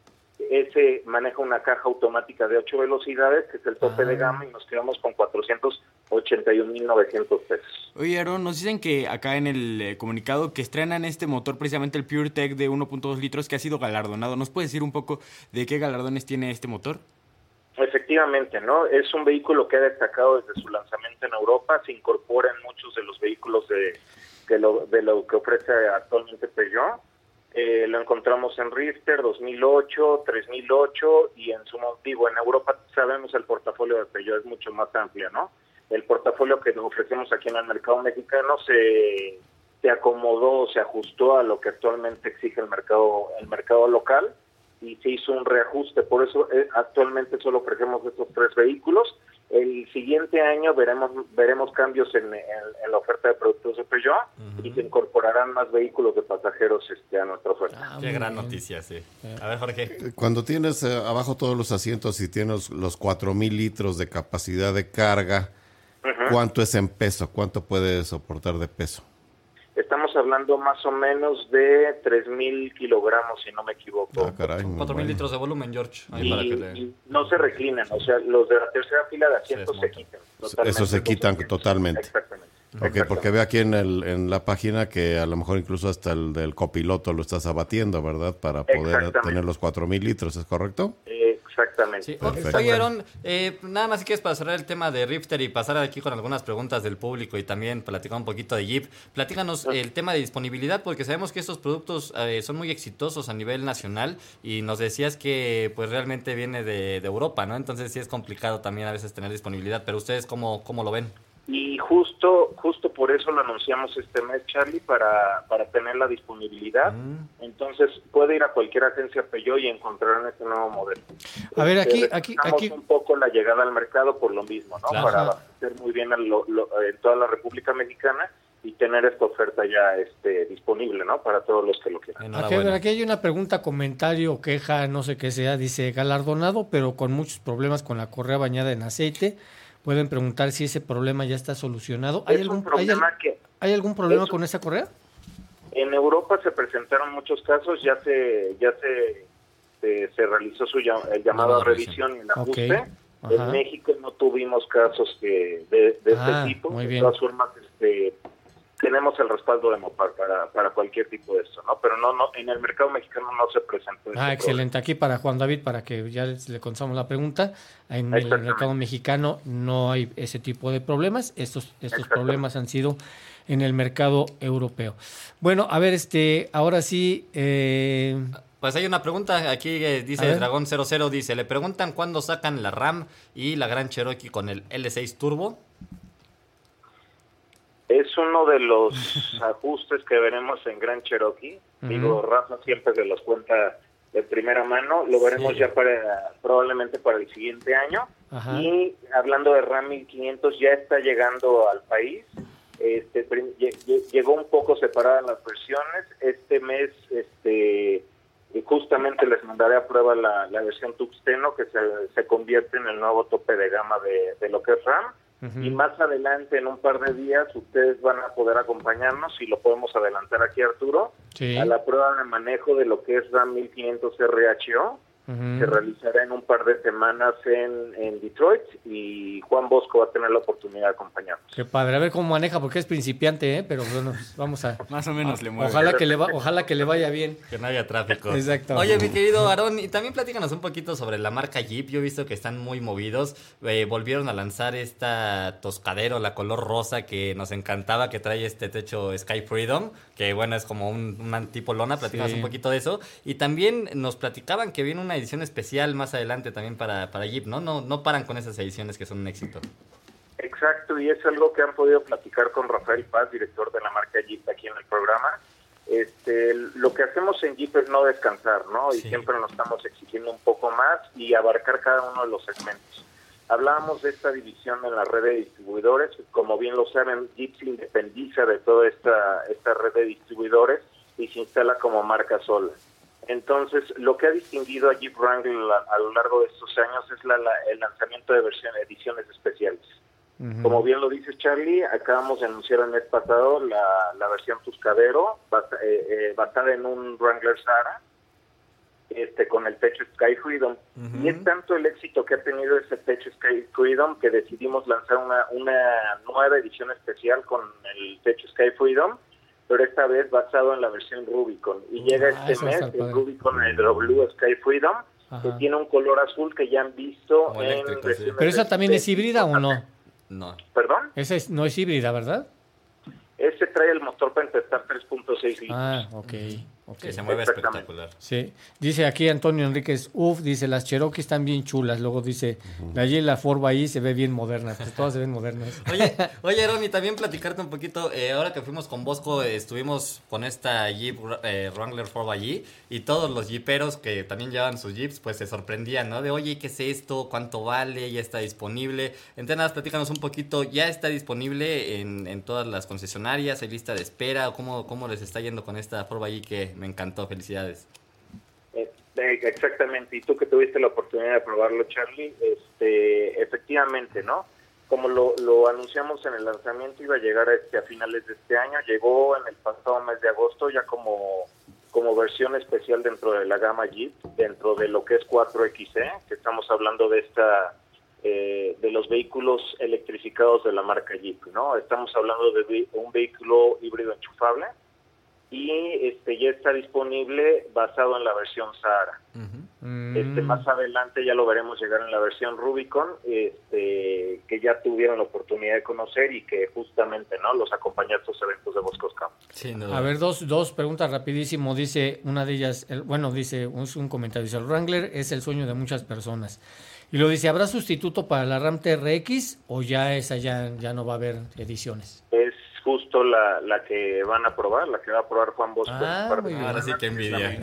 S9: Ese maneja una caja automática de ocho velocidades, que es el tope ah. de gama, y nos quedamos con cuatrocientos ochenta y un mil novecientos pesos.
S5: Oye, Aaron, nos dicen que acá en el eh, comunicado que estrenan este motor, precisamente el PureTech de uno punto dos litros, que ha sido galardonado. ¿Nos puedes decir un poco de qué galardones tiene este motor?
S9: Efectivamente, ¿no? Es un vehículo que ha destacado desde su lanzamiento en Europa, se incorpora en muchos de los vehículos de, de, lo, de lo que ofrece actualmente Peugeot. Eh, lo encontramos en Rifter dos mil ocho, tres mil ocho y en su motivo en Europa sabemos el portafolio de Peugeot es mucho más amplio, ¿no? El portafolio que nos ofrecemos aquí en el mercado mexicano se, se acomodó, se ajustó a lo que actualmente exige el mercado el mercado local y se hizo un reajuste, por eso eh, actualmente solo ofrecemos estos tres vehículos. El siguiente año veremos veremos cambios en, en, en la oferta de productos de Peugeot uh-huh. y se incorporarán más vehículos de pasajeros este, a nuestra oferta.
S4: Ah, Qué gran bien. noticia, sí. A ver, Jorge.
S6: Cuando tienes eh, abajo todos los asientos y tienes los cuatro mil litros de capacidad de carga, uh-huh. ¿cuánto es en peso? ¿Cuánto puede soportar de peso?
S9: Estamos hablando más o menos de tres mil kilogramos, si no me equivoco.
S6: Ah, caray,
S4: cuatro mil litros de volumen, George. Ahí
S9: y,
S4: para que le...
S9: y no se reclinan, o sea, los de la tercera fila de asientos se, se quitan.
S6: Eso se quitan totalmente.
S9: Exactamente.
S6: Okay, porque veo aquí en, el, en la página que a lo mejor incluso hasta el del copiloto lo estás abatiendo, ¿verdad? Para poder tener los cuatro mil litros, ¿es correcto?
S9: Eh, exactamente.
S4: Sí. Oye, Aaron, eh, nada más si quieres para cerrar el tema de Rifter y pasar aquí con algunas preguntas del público y también platicar un poquito de Jeep. Platícanos sí. el tema de disponibilidad, porque sabemos que estos productos eh, son muy exitosos a nivel nacional y nos decías que pues realmente viene de, de Europa, ¿no? Entonces sí es complicado también a veces tener disponibilidad, pero ustedes ¿cómo, cómo lo ven?
S9: Y justo justo por eso lo anunciamos este mes, Charlie, para, para tener la disponibilidad. Mm. Entonces puede ir a cualquier agencia Peugeot y encontrar este nuevo modelo.
S3: A ver, aquí... aquí, aquí...
S9: un poco la llegada al mercado por lo mismo, ¿no? Claro. Para abastecer muy bien a lo, lo, en toda la República Mexicana y tener esta oferta ya este, disponible, ¿no? Para todos los que lo quieran.
S3: Aquí, aquí hay una pregunta, comentario, queja, no sé qué sea. Dice, galardonado, pero con muchos problemas con la correa bañada en aceite. Pueden preguntar si ese problema ya está solucionado. ¿Hay algún problema, ¿hay, que, ¿hay algún problema es, con esa correa?
S9: En Europa se presentaron muchos casos, ya se ya se, se, se realizó su el llamado a revisión y el ajuste. Okay. En México no tuvimos casos que de, de ah, este tipo.
S3: Muy
S9: de
S3: bien.
S9: todas formas, este, tenemos el respaldo de Mopar para, para cualquier tipo de esto, ¿no? Pero no, no en el mercado mexicano no se presentó.
S3: Ah, excelente. Problema. Aquí para Juan David, para que ya le contestamos la pregunta, en el mercado mexicano no hay ese tipo de problemas. Estos, estos problemas han sido en el mercado europeo. Bueno, a ver, este, ahora sí... Eh...
S4: Pues hay una pregunta, aquí eh, dice Dragón cero cero, dice, le preguntan cuándo sacan la RAM y la Gran Cherokee con el L seis Turbo.
S9: Es uno de los ajustes que veremos en Gran Cherokee. Uh-huh. Digo, Rafa siempre se los cuenta de primera mano. Lo veremos sí. ya para probablemente para el siguiente año. Uh-huh. Y hablando de RAM mil quinientos, ya está llegando al país. Este llegó un poco separada las versiones. Este mes, este justamente les mandaré a prueba la, la versión Tuxteno, que se, se convierte en el nuevo tope de gama de, de lo que es RAM. Uh-huh. Y más adelante, en un par de días, ustedes van a poder acompañarnos, y lo podemos adelantar aquí, Arturo, sí. a la prueba de manejo de lo que es RAM mil quinientos R H O. Uh-huh. Se realizará en un par de semanas en, en Detroit, y Juan Bosco va a tener la oportunidad de acompañarnos.
S3: Qué padre, a ver cómo maneja, porque es principiante, ¿eh? Pero bueno, vamos a...
S5: Más o menos le mueve.
S3: Ojalá que le, va, ojalá que le vaya bien.
S4: Que no haya tráfico.
S3: Exacto.
S4: Oye, mi querido Aarón, y también platícanos un poquito sobre la marca Jeep. Yo he visto que están muy movidos. Eh, volvieron a lanzar esta Toscadero, la color rosa, que nos encantaba, que trae este techo Sky Freedom, que bueno, es como un, un tipo lona. Platícanos sí. un poquito de eso. Y también nos platicaban que viene una edición especial más adelante también para, para Jeep, ¿no? ¿no? No paran con esas ediciones que son un éxito.
S9: Exacto, y es algo que han podido platicar con Rafael Paz, director de la marca Jeep, aquí en el programa. Este, lo que hacemos en Jeep es no descansar, ¿no? Y sí. siempre nos estamos exigiendo un poco más y abarcar cada uno de los segmentos. Hablábamos de esta división en la red de distribuidores. Como bien lo saben, Jeep se independiza de toda esta, esta red de distribuidores y se instala como marca sola. Entonces, lo que ha distinguido a Jeep Wrangler a, a lo largo de estos años es la, la, el lanzamiento de versiones, ediciones especiales. Uh-huh. Como bien lo dice Charlie, acabamos de anunciar el mes pasado la, la versión Tuscadero, basa, eh, eh, basada en un Wrangler Sahara, este, con el techo Sky Freedom. Uh-huh. Y es tanto el éxito que ha tenido ese techo Sky Freedom que decidimos lanzar una, una nueva edición especial con el techo Sky Freedom, pero esta vez basado en la versión Rubicon. Y llega ah, este mes el Rubicon el Blue Sky Freedom, ajá, que tiene un color azul que ya han visto
S4: como
S9: en
S4: eléctrico, sí.
S3: ¿Pero esa también es híbrida o no?
S4: No.
S9: ¿Perdón?
S3: Esa es, no es híbrida, ¿verdad?
S9: Ese trae el motor Pentastar tres punto seis litros.
S3: Ah, ok.
S4: Okay. Que se mueve espectacular.
S3: Sí. Dice aquí Antonio Enríquez, uff, dice, las Cherokee están bien chulas. Luego dice, uh-huh, la G, la Ford ahí se ve bien moderna. Pues todas se ven modernas.
S4: Oye, oye, Ronnie, también platicarte un poquito. Eh, ahora que fuimos con Bosco, eh, estuvimos con esta Jeep eh, Wrangler cuatro allí. Y todos los jeeperos que también llevan sus jeeps, pues se sorprendían, ¿no? De, oye, ¿qué es esto? ¿Cuánto vale? ¿Ya está disponible? Entonces, nada, platícanos un poquito. ¿Ya está disponible en, en todas las concesionarias? ¿Hay lista de espera? ¿Cómo, cómo les está yendo con esta cuatro allí que me encantó? Felicidades.
S9: Eh, eh, exactamente, y tú que tuviste la oportunidad de probarlo, Charlie, este, efectivamente, ¿no? Como lo, lo anunciamos en el lanzamiento, iba a llegar a, este, a finales de este año, llegó en el pasado mes de agosto ya como, como versión especial dentro de la gama Jeep, dentro de lo que es cuatro equis e, que estamos hablando de esta eh, de los vehículos electrificados de la marca Jeep, ¿no? Estamos hablando de un vehículo híbrido enchufable, y este ya está disponible basado en la versión Sahara. Uh-huh. Este más adelante ya lo veremos llegar en la versión Rubicon, este que ya tuvieron la oportunidad de conocer y que justamente no los acompaña a estos eventos de Bosco Camp.
S3: Sí, no. A ver, dos dos preguntas rapidísimo. Dice una de ellas, el, bueno, dice un, un comentario, dice, el Wrangler es el sueño de muchas personas. Y lo dice, ¿habrá sustituto para la Ram T R X o ya esa ya, ya no va a haber ediciones?
S9: Es justo la, la que van a probar, la que va a probar Juan Bosco.
S3: Ah,
S4: ahora sí que envidia.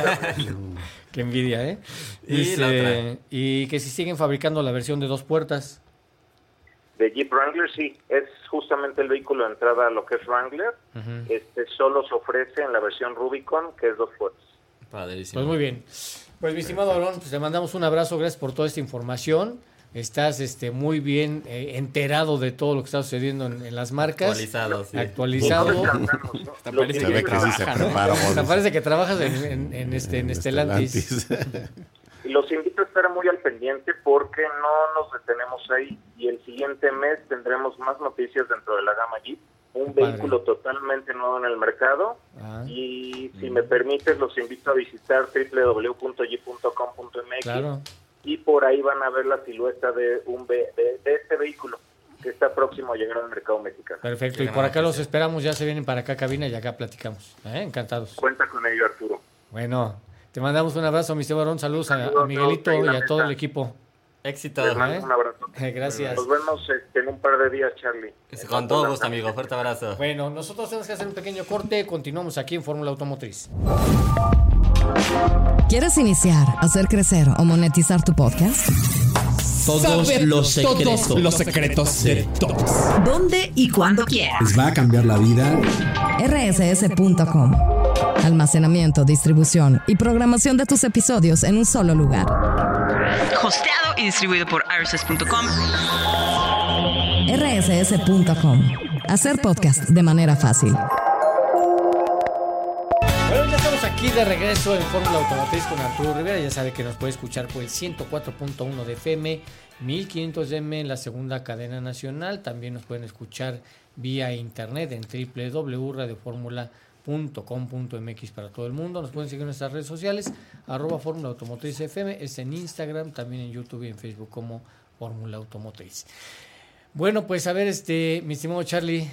S3: Qué envidia, ¿eh?
S4: Y,
S3: Dice, y que si siguen fabricando la versión de dos puertas.
S9: De Jeep Wrangler, sí, es justamente el vehículo de entrada a lo que es Wrangler. Uh-huh. Este solo se ofrece en la versión Rubicon, que es dos puertas.
S3: Padrísimo. Pues muy bien. Pues mi estimado Aarón, pues te mandamos un abrazo, gracias por toda esta información. Estás este muy bien eh, enterado de todo lo que está sucediendo en, en las marcas.
S4: Actualizado, sí.
S3: Actualizado.
S6: Hasta parece que, que, sí se prepara,
S3: Hasta parece que trabajas en, en, en, este, en Stellantis.
S9: Y los invito a estar muy al pendiente porque no nos detenemos ahí. Y el siguiente mes tendremos más noticias dentro de la gama Jeep. Un Padre. Vehículo totalmente nuevo en el mercado. Ah. Y si mm. me permites, los invito a visitar doble u doble u doble u punto jeep punto com punto m x.
S3: Claro.
S9: Y por ahí van a ver la silueta de un de, de este vehículo que está próximo a llegar al mercado mexicano.
S3: Perfecto, y por acá los esperamos, ya se vienen para acá cabina y acá platicamos. ¿Eh? Encantados.
S9: Cuenta con ello, Arturo.
S3: Bueno, te mandamos un abrazo, mi Esteban, saludos a, a Miguelito y a todo el equipo.
S4: Éxito.
S9: Les mando un abrazo.
S3: Gracias.
S9: Nos vemos este, en un par de días, Charlie.
S4: Con todo gusto, amigo. Fuerte abrazo.
S3: Bueno, nosotros tenemos que hacer un pequeño corte. Continuamos aquí en Fórmula Automotriz.
S2: ¿Quieres iniciar, hacer crecer o monetizar tu podcast?
S11: Todos Saber los secretos. Todos los secretos de todos.
S2: ¿Dónde y cuándo quieras?
S11: ¿Les va a cambiar la vida?
S2: R S S punto com. Almacenamiento, distribución y programación de tus episodios en un solo lugar.
S12: Hosteado y distribuido por R S S punto com.
S2: R S S punto com. Hacer podcast de manera fácil.
S3: Bueno, ya estamos aquí de regreso en Fórmula Automotriz con Arturo Rivera. Ya sabe que nos puede escuchar por el ciento cuatro punto uno de F M, mil quinientos de M en la segunda cadena nacional. También nos pueden escuchar vía internet en doble u doble u doble u punto radio fórmula punto com punto m x para todo el mundo. Nos pueden seguir en nuestras redes sociales, arroba Fórmula Automotriz F M, es en Instagram, también en YouTube y en Facebook como Fórmula Automotriz. Bueno, pues a ver, este, mi estimado Charlie.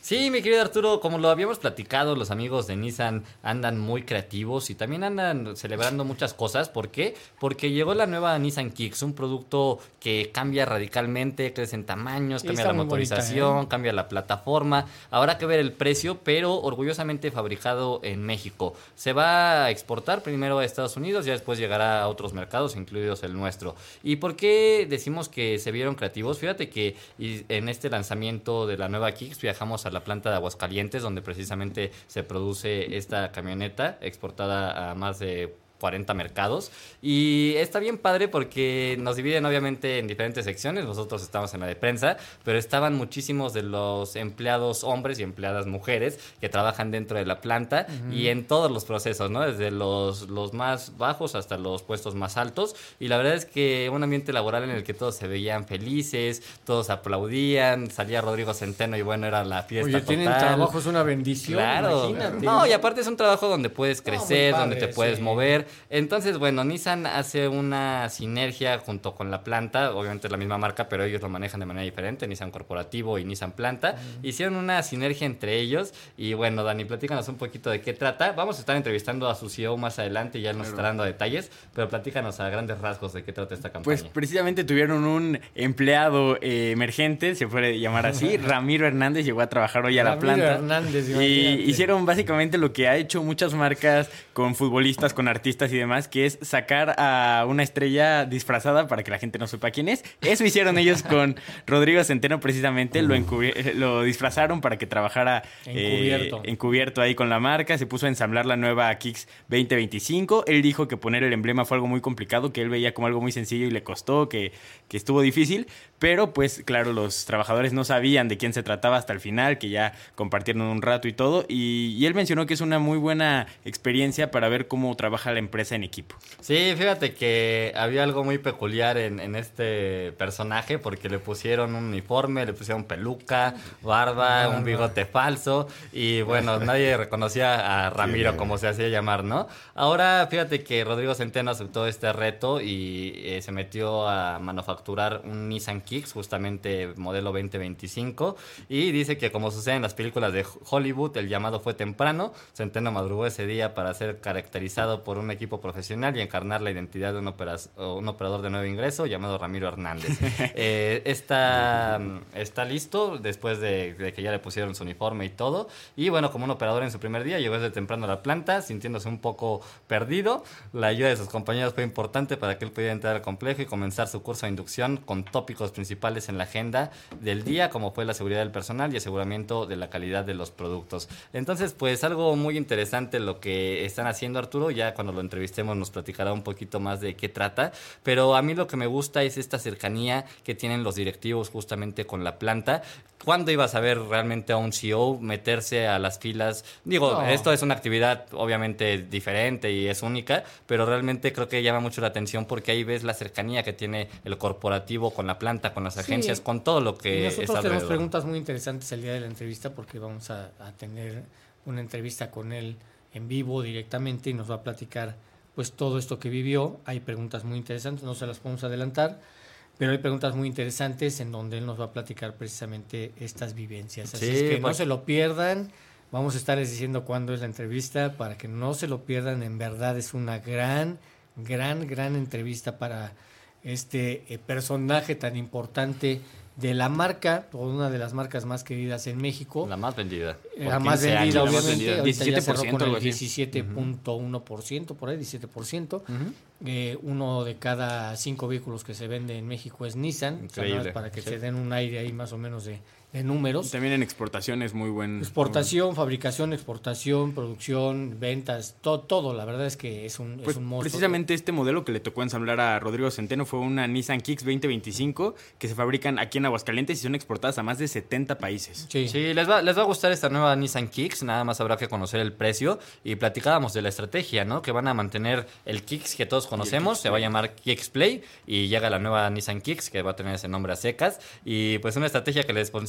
S4: Sí, mi querido Arturo, como lo habíamos platicado, los amigos de Nissan andan muy creativos y también andan celebrando muchas cosas. ¿Por qué? Porque llegó la nueva Nissan Kicks, un producto que cambia radicalmente, crece en tamaños,
S3: Sí,
S4: cambia
S3: está
S4: la
S3: muy
S4: motorización,
S3: bonita, ¿eh?
S4: cambia la plataforma. Habrá que ver el precio, pero orgullosamente fabricado en México. Se va a exportar primero a Estados Unidos, ya después llegará a otros mercados, incluidos el nuestro. ¿Y por qué decimos que se vieron creativos? Fíjate que en este lanzamiento de la nueva Kicks viajamos a la planta de Aguascalientes, donde precisamente se produce esta camioneta exportada a más de cuarenta mercados, y está bien padre porque nos dividen obviamente en diferentes secciones. Nosotros estamos en la de prensa, pero estaban muchísimos de los empleados hombres y empleadas mujeres que trabajan dentro de la planta, uh-huh. y en todos los procesos, ¿no? Desde los, los más bajos hasta los puestos más altos, y la verdad es que un ambiente laboral en el que todos se veían felices, todos aplaudían, salía Rodrigo Centeno y bueno, era la fiesta.
S3: Oye,
S4: total.
S3: tienen trabajo, es una bendición,
S4: claro.
S3: Imagínate.
S4: No, y aparte es un trabajo donde puedes crecer, no, padre, donde te puedes
S3: sí.
S4: mover. Entonces, bueno, Nissan hace una sinergia junto con la planta, obviamente es la misma marca, pero ellos lo manejan de manera diferente, Nissan Corporativo y Nissan Planta. Uh-huh. Hicieron una sinergia entre ellos y bueno, Dani, platícanos un poquito de qué trata. Vamos a estar entrevistando a su C E O más adelante y ya nos claro. estará dando detalles, pero platícanos a grandes rasgos de qué trata esta campaña.
S5: Pues precisamente tuvieron un empleado eh, emergente, se puede llamar así, Ramiro Hernández, llegó a trabajar hoy a la
S3: Ramiro
S5: planta.
S3: Hernández,
S5: y hicieron básicamente lo que ha hecho muchas marcas con futbolistas, con artistas y demás, que es sacar a una estrella disfrazada para que la gente no sepa quién es. Eso hicieron ellos con Rodrigo Centeno precisamente, lo, encubi- lo disfrazaron para que trabajara
S3: encubierto.
S5: Eh, encubierto ahí con la marca, se puso a ensamblar la nueva Kicks veinte veinticinco. Él dijo que poner el emblema fue algo muy complicado, que él veía como algo muy sencillo y le costó, que, que estuvo difícil, pero pues claro, los trabajadores no sabían de quién se trataba hasta el final, que ya compartieron un rato y todo, y, y él mencionó que es una muy buena experiencia para ver cómo trabaja la empresa en equipo.
S4: Sí, fíjate que había algo muy peculiar en, en este personaje porque le pusieron un uniforme, le pusieron peluca, barba, ah, un bigote no. falso y bueno, nadie reconocía a Ramiro sí, como se hacía llamar, ¿no? Ahora fíjate que Rodrigo Centeno aceptó este reto y eh, se metió a manufacturar un Nissan Kicks, justamente modelo veinte veinticinco, y dice que como sucede en las películas de Hollywood, el llamado fue temprano. Centeno madrugó ese día para ser caracterizado por un equipo profesional y encarnar la identidad de un, operas, un operador de nuevo ingreso llamado Ramiro Hernández. eh, está, está listo después de, de que ya le pusieron su uniforme y todo. Y bueno, como un operador en su primer día, llegó desde temprano a la planta, sintiéndose un poco perdido. La ayuda de sus compañeros fue importante para que él pudiera entrar al complejo y comenzar su curso de inducción con tópicos principales en la agenda del día, como fue la seguridad del personal y aseguramiento de la calidad de los productos. Entonces, pues algo muy interesante lo que están haciendo, Arturo. Ya cuando lo entrevistemos nos platicará un poquito más de qué trata, pero a mí lo que me gusta es esta cercanía que tienen los directivos justamente con la planta. ¿Cuándo ibas a ver realmente a un C E O meterse a las filas? Digo, no. Esto es una actividad obviamente diferente y es única, pero realmente creo que llama mucho la atención porque ahí ves la cercanía que tiene el corporativo con la planta, con las agencias, sí. con todo lo que
S3: y nosotros
S4: es alrededor.
S3: Tenemos preguntas muy interesantes el día de la entrevista porque vamos a, a tener una entrevista con él en vivo directamente y nos va a platicar pues todo esto que vivió. Hay preguntas muy interesantes, no se las podemos adelantar, pero hay preguntas muy interesantes en donde él nos va a platicar precisamente estas vivencias. Así sí, es que pues, no se lo pierdan. Vamos a estarles diciendo cuándo es la entrevista para que no se lo pierdan. En verdad es una gran, gran, gran entrevista para este eh, personaje tan importante de la marca, una de las marcas más queridas en México.
S4: La más vendida.
S3: La más vendida, años, obviamente. Vendida.
S5: diecisiete por ciento,
S3: ya cerró con el diecisiete punto uno por ciento, por ahí, diecisiete por ciento. Uh-huh. Eh, uno de cada cinco vehículos que se vende en México es Nissan. Increíble. O sea, para que sí. se den un aire ahí más o menos de, de números.
S5: También en exportación es muy buen.
S3: Exportación, muy... fabricación, exportación, producción, ventas, to- todo. La verdad es que es un,
S5: pues
S3: es un monstruo.
S5: Precisamente este modelo que le tocó ensamblar a Rodrigo Centeno fue una Nissan Kicks veinte veinticinco que se fabrican aquí en Aguascalientes y son exportadas a más de setenta países.
S4: Sí, sí les, va, les va a gustar esta nueva Nissan Kicks. Nada más habrá que conocer el precio. Y platicábamos de la estrategia, ¿no? Que van a mantener el Kicks que todos conocemos, se va a llamar Kicks Play y llega la nueva Nissan Kicks que va a tener ese nombre a secas y pues una estrategia que les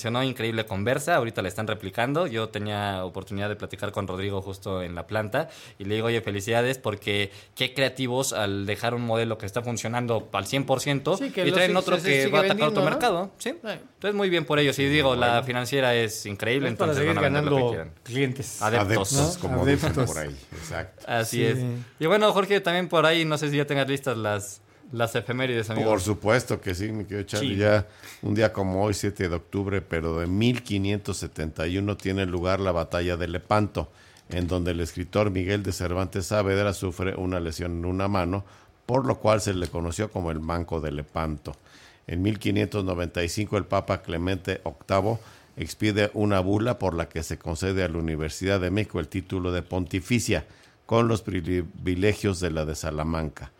S4: funcionó increíble con Versa, ahorita la están replicando. Yo tenía oportunidad de platicar con Rodrigo justo en la planta y le digo, oye, felicidades, porque qué creativos al dejar un modelo que está funcionando al cien por ciento sí, y traen otro se, que se va a atacar otro, ¿no? mercado. ¿Sí? Sí. Entonces, muy bien por ellos. Y digo, bueno, la financiera es increíble, es entonces van a
S3: ganando clientes.
S6: Adeptos, Adeptos ¿no? como Adeptos. Dicen por ahí. Exacto.
S4: Así
S3: sí.
S4: es. Y bueno, Jorge, también por ahí, no sé si ya tengas listas las... Las efemérides, amigo.
S6: Por supuesto que sí, mi querido Charlie. Sí. Ya un día como hoy, siete de octubre, pero de mil quinientos setenta y uno, tiene lugar la batalla de Lepanto, en donde el escritor Miguel de Cervantes Saavedra sufre una lesión en una mano, por lo cual se le conoció como el Manco de Lepanto. En mil quinientos noventa y cinco, el Papa Clemente octavo expide una bula por la que se concede a la Universidad de México el título de pontificia, con los privilegios de la de Salamanca.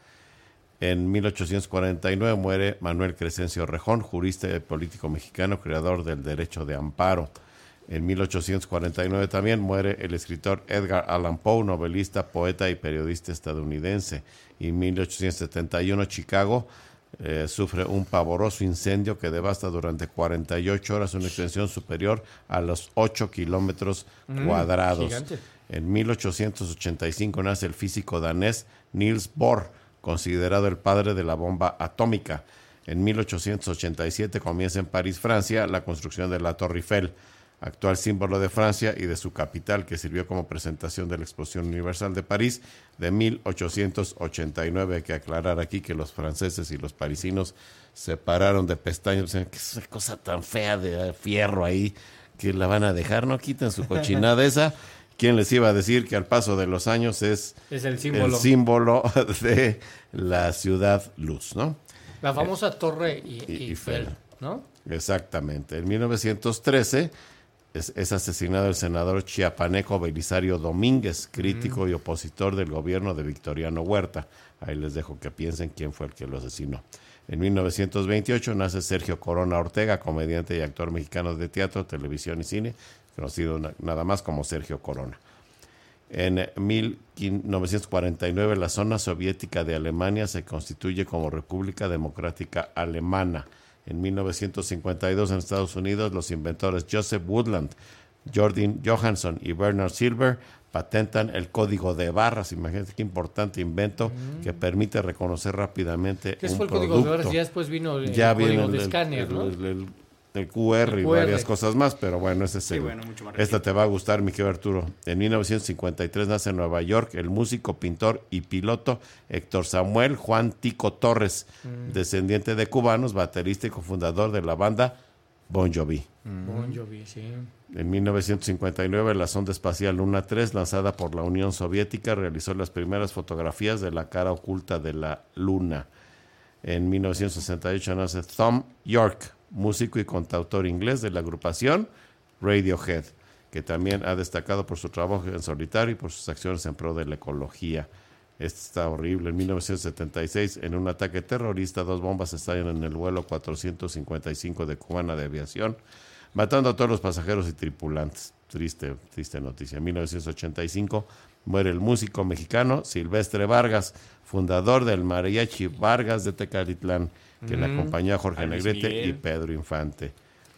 S6: En mil ochocientos cuarenta y nueve muere Manuel Crescencio Rejón, jurista y político mexicano, creador del derecho de amparo. En mil ochocientos cuarenta y nueve también muere el escritor Edgar Allan Poe, novelista, poeta y periodista estadounidense. Y en mil ochocientos setenta y uno, Chicago eh, sufre un pavoroso incendio que devasta durante cuarenta y ocho horas una extensión superior a los ocho kilómetros mm, cuadrados. Gigante. En mil ochocientos ochenta y cinco nace el físico danés Niels Bohr, considerado el padre de la bomba atómica. En mil ochocientos ochenta y siete comienza en París, Francia, la construcción de la Torre Eiffel, actual símbolo de Francia y de su capital, que sirvió como presentación de la Exposición Universal de París de mil ochocientos ochenta y nueve. Hay que aclarar aquí que los franceses y los parisinos se pararon de pestañas, decían que es una cosa tan fea de fierro ahí, que la van a dejar, no quiten su cochinada esa. ¿Quién les iba a decir que al paso de los años es,
S3: es el, símbolo.
S6: el símbolo de la ciudad luz, ¿no?
S3: La famosa eh, Torre y, y, Eiffel, ¿no?
S6: Exactamente. En mil novecientos trece es, es asesinado el senador chiapaneco Belisario Domínguez, crítico mm. y opositor del gobierno de Victoriano Huerta. Ahí les dejo que piensen quién fue el que lo asesinó. En mil novecientos veintiocho nace Sergio Corona Ortega, comediante y actor mexicano de teatro, televisión y cine, conocido nada más como Sergio Corona. En mil novecientos cuarenta y nueve, la zona soviética de Alemania se constituye como República Democrática Alemana. En mil novecientos cincuenta y dos, en Estados Unidos, los inventores Joseph Woodland, Jordan Johansson y Bernard Silver patentan el código de barras. Imagínate qué importante invento mm. que permite reconocer rápidamente
S3: ¿Qué
S6: un
S3: fue el
S6: producto.
S3: Código de barras? Ya después vino el,
S6: ya
S3: el código
S6: el,
S3: de
S6: el,
S3: escáner,
S6: el,
S3: ¿no?
S6: El, el, el Q R
S3: el
S6: y
S3: Q R.
S6: varias cosas más, pero bueno, ese es
S5: sí,
S6: el,
S5: bueno, mucho más
S6: esta te va a gustar, mi querido Arturo. En mil novecientos cincuenta y tres nace en Nueva York el músico, pintor y piloto Héctor Samuel Juan Tico Torres, mm. descendiente de cubanos, baterista y cofundador de la banda Bon Jovi.
S3: Mm. Bon Jovi, sí.
S6: En mil novecientos cincuenta y nueve, la sonda espacial Luna tres, lanzada por la Unión Soviética, realizó las primeras fotografías de la cara oculta de la Luna. En mil novecientos sesenta y ocho nace Thom Yorke, músico y cantautor inglés de la agrupación Radiohead, que también ha destacado por su trabajo en solitario y por sus acciones en pro de la ecología. Este está horrible. En mil novecientos setenta y seis, en un ataque terrorista, dos bombas estallan en el vuelo cuatrocientos cincuenta y cinco de Cubana de Aviación, matando a todos los pasajeros y tripulantes. Triste, triste noticia. En mil novecientos ochenta y cinco muere el músico mexicano Silvestre Vargas, fundador del Mariachi Vargas de Tecalitlán, que mm. le acompañó a Jorge Negrete y Pedro Infante.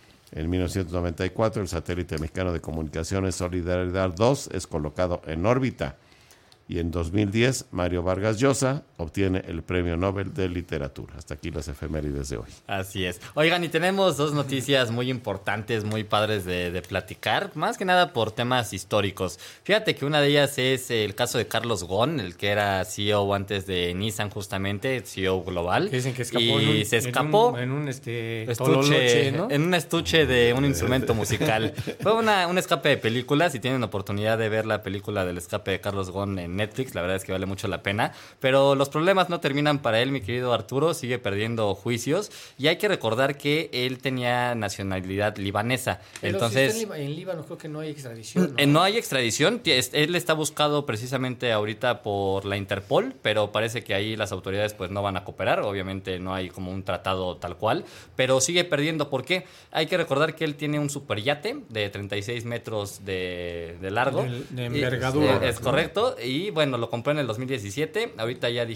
S6: En mil novecientos noventa y cuatro, el satélite mexicano de comunicaciones Solidaridad dos es colocado en órbita. Y en dos mil diez, Mario Vargas Llosa obtiene el Premio Nobel de Literatura. Hasta aquí las efemérides de hoy.
S4: Así es. Oigan, y tenemos dos noticias muy importantes, muy padres de, de platicar, más que nada por temas históricos. Fíjate que una de ellas es el caso de Carlos Ghosn, el que era C E O antes de Nissan, justamente, C E O global.
S3: Dicen que escapó
S4: y
S3: en un,
S4: se escapó
S3: en un, en un este,
S4: estuche, tololoche, ¿no? En un estuche de un instrumento musical. Fue una, un escape de películas. Si tienen oportunidad de ver la película del escape de Carlos Ghosn en Netflix, la verdad es que vale mucho la pena, pero los problemas no terminan para él, mi querido Arturo, sigue perdiendo juicios y hay que recordar que él tenía nacionalidad libanesa.
S3: Pero
S4: entonces
S3: si está en, en Líbano creo que no hay extradición, ¿no?
S4: No hay extradición, él está buscado precisamente ahorita por la Interpol, pero parece que ahí las autoridades pues no van a cooperar, obviamente no hay como un tratado tal cual, pero sigue perdiendo. ¿Por qué? Hay que recordar que él tiene un superyate de treinta y seis metros de, de largo.
S3: De, de envergadura.
S4: Es, es correcto, y bueno, lo compró en el dos mil diecisiete, ahorita ya,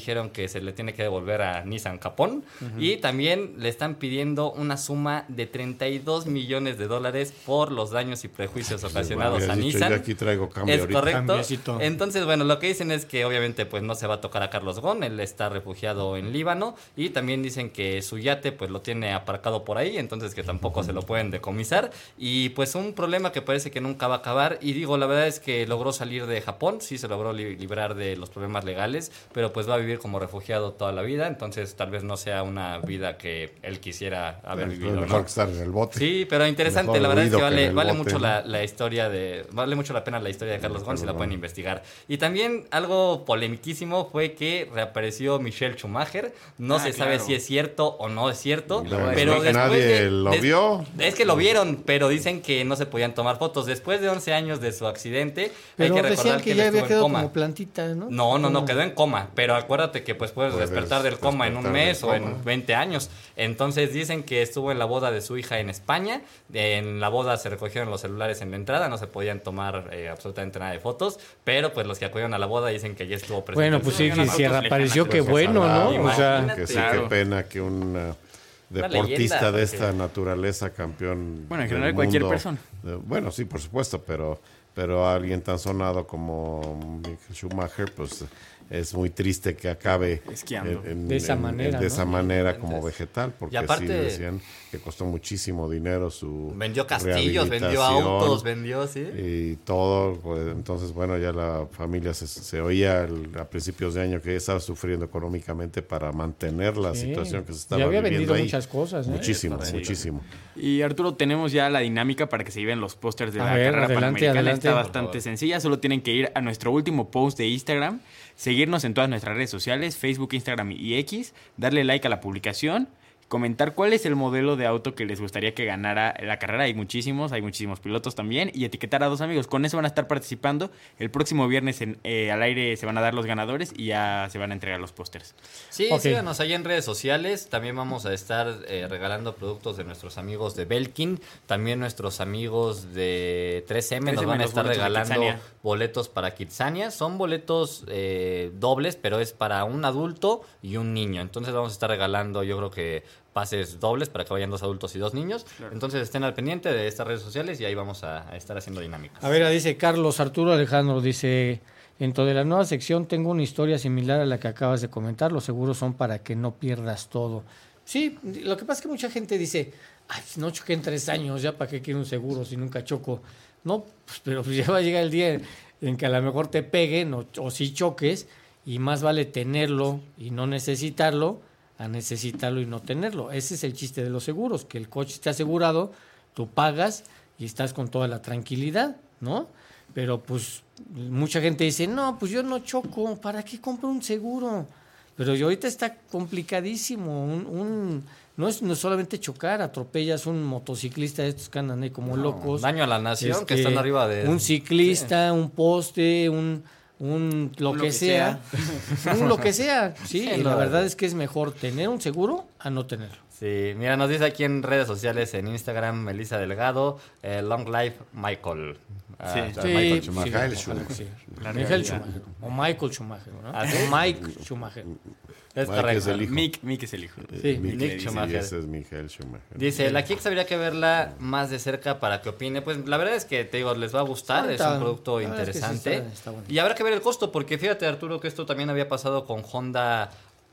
S4: dijeron que se le tiene que devolver a Nissan Japón. Uh-huh. Y también le están pidiendo una suma de treinta y dos millones de dólares por los daños y prejuicios ocasionados
S6: bueno,
S4: a
S6: dicho,
S4: Nissan.
S6: Yo aquí traigo cambio
S4: es
S6: ahorita.
S4: correcto.
S3: Cambiecito.
S4: Entonces, bueno, lo que dicen es que obviamente pues no se va a tocar a Carlos Ghosn, él está refugiado en Líbano, y también dicen que su yate pues lo tiene aparcado por ahí, entonces que tampoco uh-huh. se lo pueden decomisar, y pues un problema que parece que nunca va a acabar. Y digo, la verdad es que logró salir de Japón, sí se logró li- librar de los problemas legales, pero pues va a vivir como refugiado toda la vida, entonces tal vez no sea una vida que él quisiera haber
S6: Pero
S4: vivido,
S6: mejor
S4: ¿no?
S6: que estar en el bote.
S4: Sí, pero interesante,
S6: Mejor
S4: la verdad es que
S6: huido que
S4: vale,
S6: en el
S4: vale
S6: bote,
S4: mucho
S6: ¿no?
S4: la, la historia de, vale mucho la pena la historia de Carlos Ghosn, si la pueden
S6: Ghosn.
S4: investigar. Y también algo polemiquísimo fue que reapareció Michael Schumacher, no
S5: Ah,
S4: se
S5: claro.
S4: sabe si es cierto o no es cierto,
S6: No,
S4: pero
S6: es que
S4: después
S6: nadie
S4: de,
S6: lo
S4: des-
S6: vio.
S4: es que lo vieron, pero dicen que no se podían tomar fotos. Después de once años de su accidente,
S3: Pero
S4: hay que
S3: decían
S4: recordar
S3: que,
S4: que,
S3: ya
S4: él
S3: había
S4: estuvo en
S3: quedado
S4: coma.
S3: como plantita, ¿no?
S4: No, no, no,
S3: Como-
S4: quedó en coma, pero acuérdate que pues puedes
S6: Puedes
S4: despertar del coma en un
S6: despertar
S4: mes
S6: del
S4: o
S6: coma.
S4: en veinte años. Entonces dicen que estuvo en la boda de su hija en España. En la boda se recogieron los celulares en la entrada, no se podían tomar eh, absolutamente nada de fotos, pero pues los que acudieron a la boda dicen que ya estuvo presente.
S3: Bueno, pues sí,
S5: Unas
S3: si
S5: fotos
S3: reapareció,
S5: lejanas,
S3: qué
S5: pues,
S3: bueno, ¿no?
S4: ojalá,
S3: O sea,
S4: imagínate.
S6: Que sí,
S5: Claro.
S6: qué pena que un uh,
S4: Una
S6: deportista
S4: leyenda,
S6: de
S4: porque-
S6: esta naturaleza, campeón.
S5: Bueno, en
S6: del
S5: general cualquier
S6: mundo,
S5: persona.
S6: eh, bueno, sí, por supuesto, pero, pero alguien tan sonado como Michael Schumacher, pues es muy triste que acabe
S5: Esquiando.
S6: en- en-
S3: De esa
S6: en-
S3: manera,
S6: de
S3: ¿no?
S6: esa manera
S4: Entonces,
S6: como vegetal, porque
S4: y aparte-
S6: sí decían que costó muchísimo dinero su
S4: Vendió castillos, vendió
S6: rehabilitación
S4: autos, vendió, sí.
S6: y todo, pues, entonces bueno, ya la familia se, se oía el- a principios de año que ella estaba sufriendo económicamente para mantener la
S3: sí.
S6: situación que se estaba
S3: Ya había
S6: viviendo
S3: vendido
S6: ahí.
S3: muchas cosas, ¿eh?
S6: Muchísimo,
S4: Sí.
S6: muchísimo.
S5: Y Arturo, tenemos ya la dinámica para que se lleven los pósters de
S3: A
S5: la
S3: ver,
S5: carrera
S3: adelante,
S5: panamericana.
S3: adelante.
S5: Está
S3: Por
S5: bastante
S4: favor.
S5: sencilla, solo tienen que ir a nuestro último post de Instagram, seguirnos en todas nuestras redes sociales, Facebook, Instagram y X, darle like a la publicación, comentar cuál es el modelo de auto que les gustaría que ganara la carrera. Hay muchísimos, hay muchísimos pilotos también, y etiquetar a dos amigos. Con eso van a estar participando. El próximo viernes en, eh, al aire se van a dar los ganadores y ya se van a entregar los pósters.
S4: Sí,
S3: Ok.
S4: síganos ahí en redes sociales. También vamos a estar eh, regalando productos de nuestros amigos de Belkin. También nuestros amigos de tres eme nos
S5: tres eme,
S4: van a
S5: los
S4: estar
S5: boletos de
S4: regalando
S5: Kitsania.
S4: boletos para Kitsania. Son boletos eh, dobles, pero es para un adulto y un niño. Entonces vamos a estar regalando, yo creo que pases dobles para que vayan dos adultos y dos niños. Entonces estén al pendiente de estas redes sociales y ahí vamos a, a estar haciendo dinámicas.
S3: A ver, dice Carlos Arturo Alejandro, dice, dentro de la nueva sección tengo una historia similar a la que acabas de comentar, los seguros son para que no pierdas todo. Sí, lo que pasa es que mucha gente dice, ay, no choqué en tres años, ya para qué quiero un seguro si nunca choco. No, pues, pero pues ya va a llegar el día en que a lo mejor te peguen o, o si choques, y más vale tenerlo y no necesitarlo a necesitarlo y no tenerlo. Ese es el chiste de los seguros, que el coche esté asegurado, tú pagas y estás con toda la tranquilidad, ¿no? Pero pues mucha gente dice, no, pues yo no choco, ¿para qué compro un seguro? Pero yo ahorita está complicadísimo, un, un no es no solamente chocar, atropellas un motociclista de estos que andan ahí como
S4: No,
S3: locos.
S4: daño a la nación,
S3: Este,
S4: que están arriba de...
S3: Un ciclista, un poste, un... un lo,
S5: Un
S3: que,
S5: lo que
S3: sea, un lo que sea, sí,
S4: Sí,
S3: y
S4: no,
S3: la verdad
S4: no.
S3: es que es mejor tener un seguro a no tenerlo.
S4: Sí, mira, nos dice aquí en redes sociales, en Instagram, Melissa Delgado, eh, Long Life Michael. Ah,
S5: Sí.
S4: ah,
S3: Sí,
S4: Michael
S3: sí,
S4: Schumacher.
S6: Michael
S3: ojalá
S6: Schumacher.
S3: que sí.
S5: La
S3: Michael
S5: realidad.
S3: Schumacher, o Michael Schumacher, ¿no?
S4: ¿Ah, sí?
S3: O Mike Schumacher.
S4: Es
S6: Mike
S4: correcto.
S6: es el hijo.
S5: Mick, Mick es el hijo.
S3: Sí,
S6: Mick,
S4: Nick
S6: sí,
S4: Schumacher.
S6: ese es Michael Schumacher.
S4: Dice, la Kicks habría que verla más de cerca para que opine. Pues la verdad es que, te digo, les va a gustar,
S3: Sí,
S4: es
S3: está-
S4: un producto
S3: la verdad es que sí
S4: interesante.
S3: está- está bueno.
S4: Y habrá que ver el costo, porque fíjate, Arturo, que esto también había pasado con Honda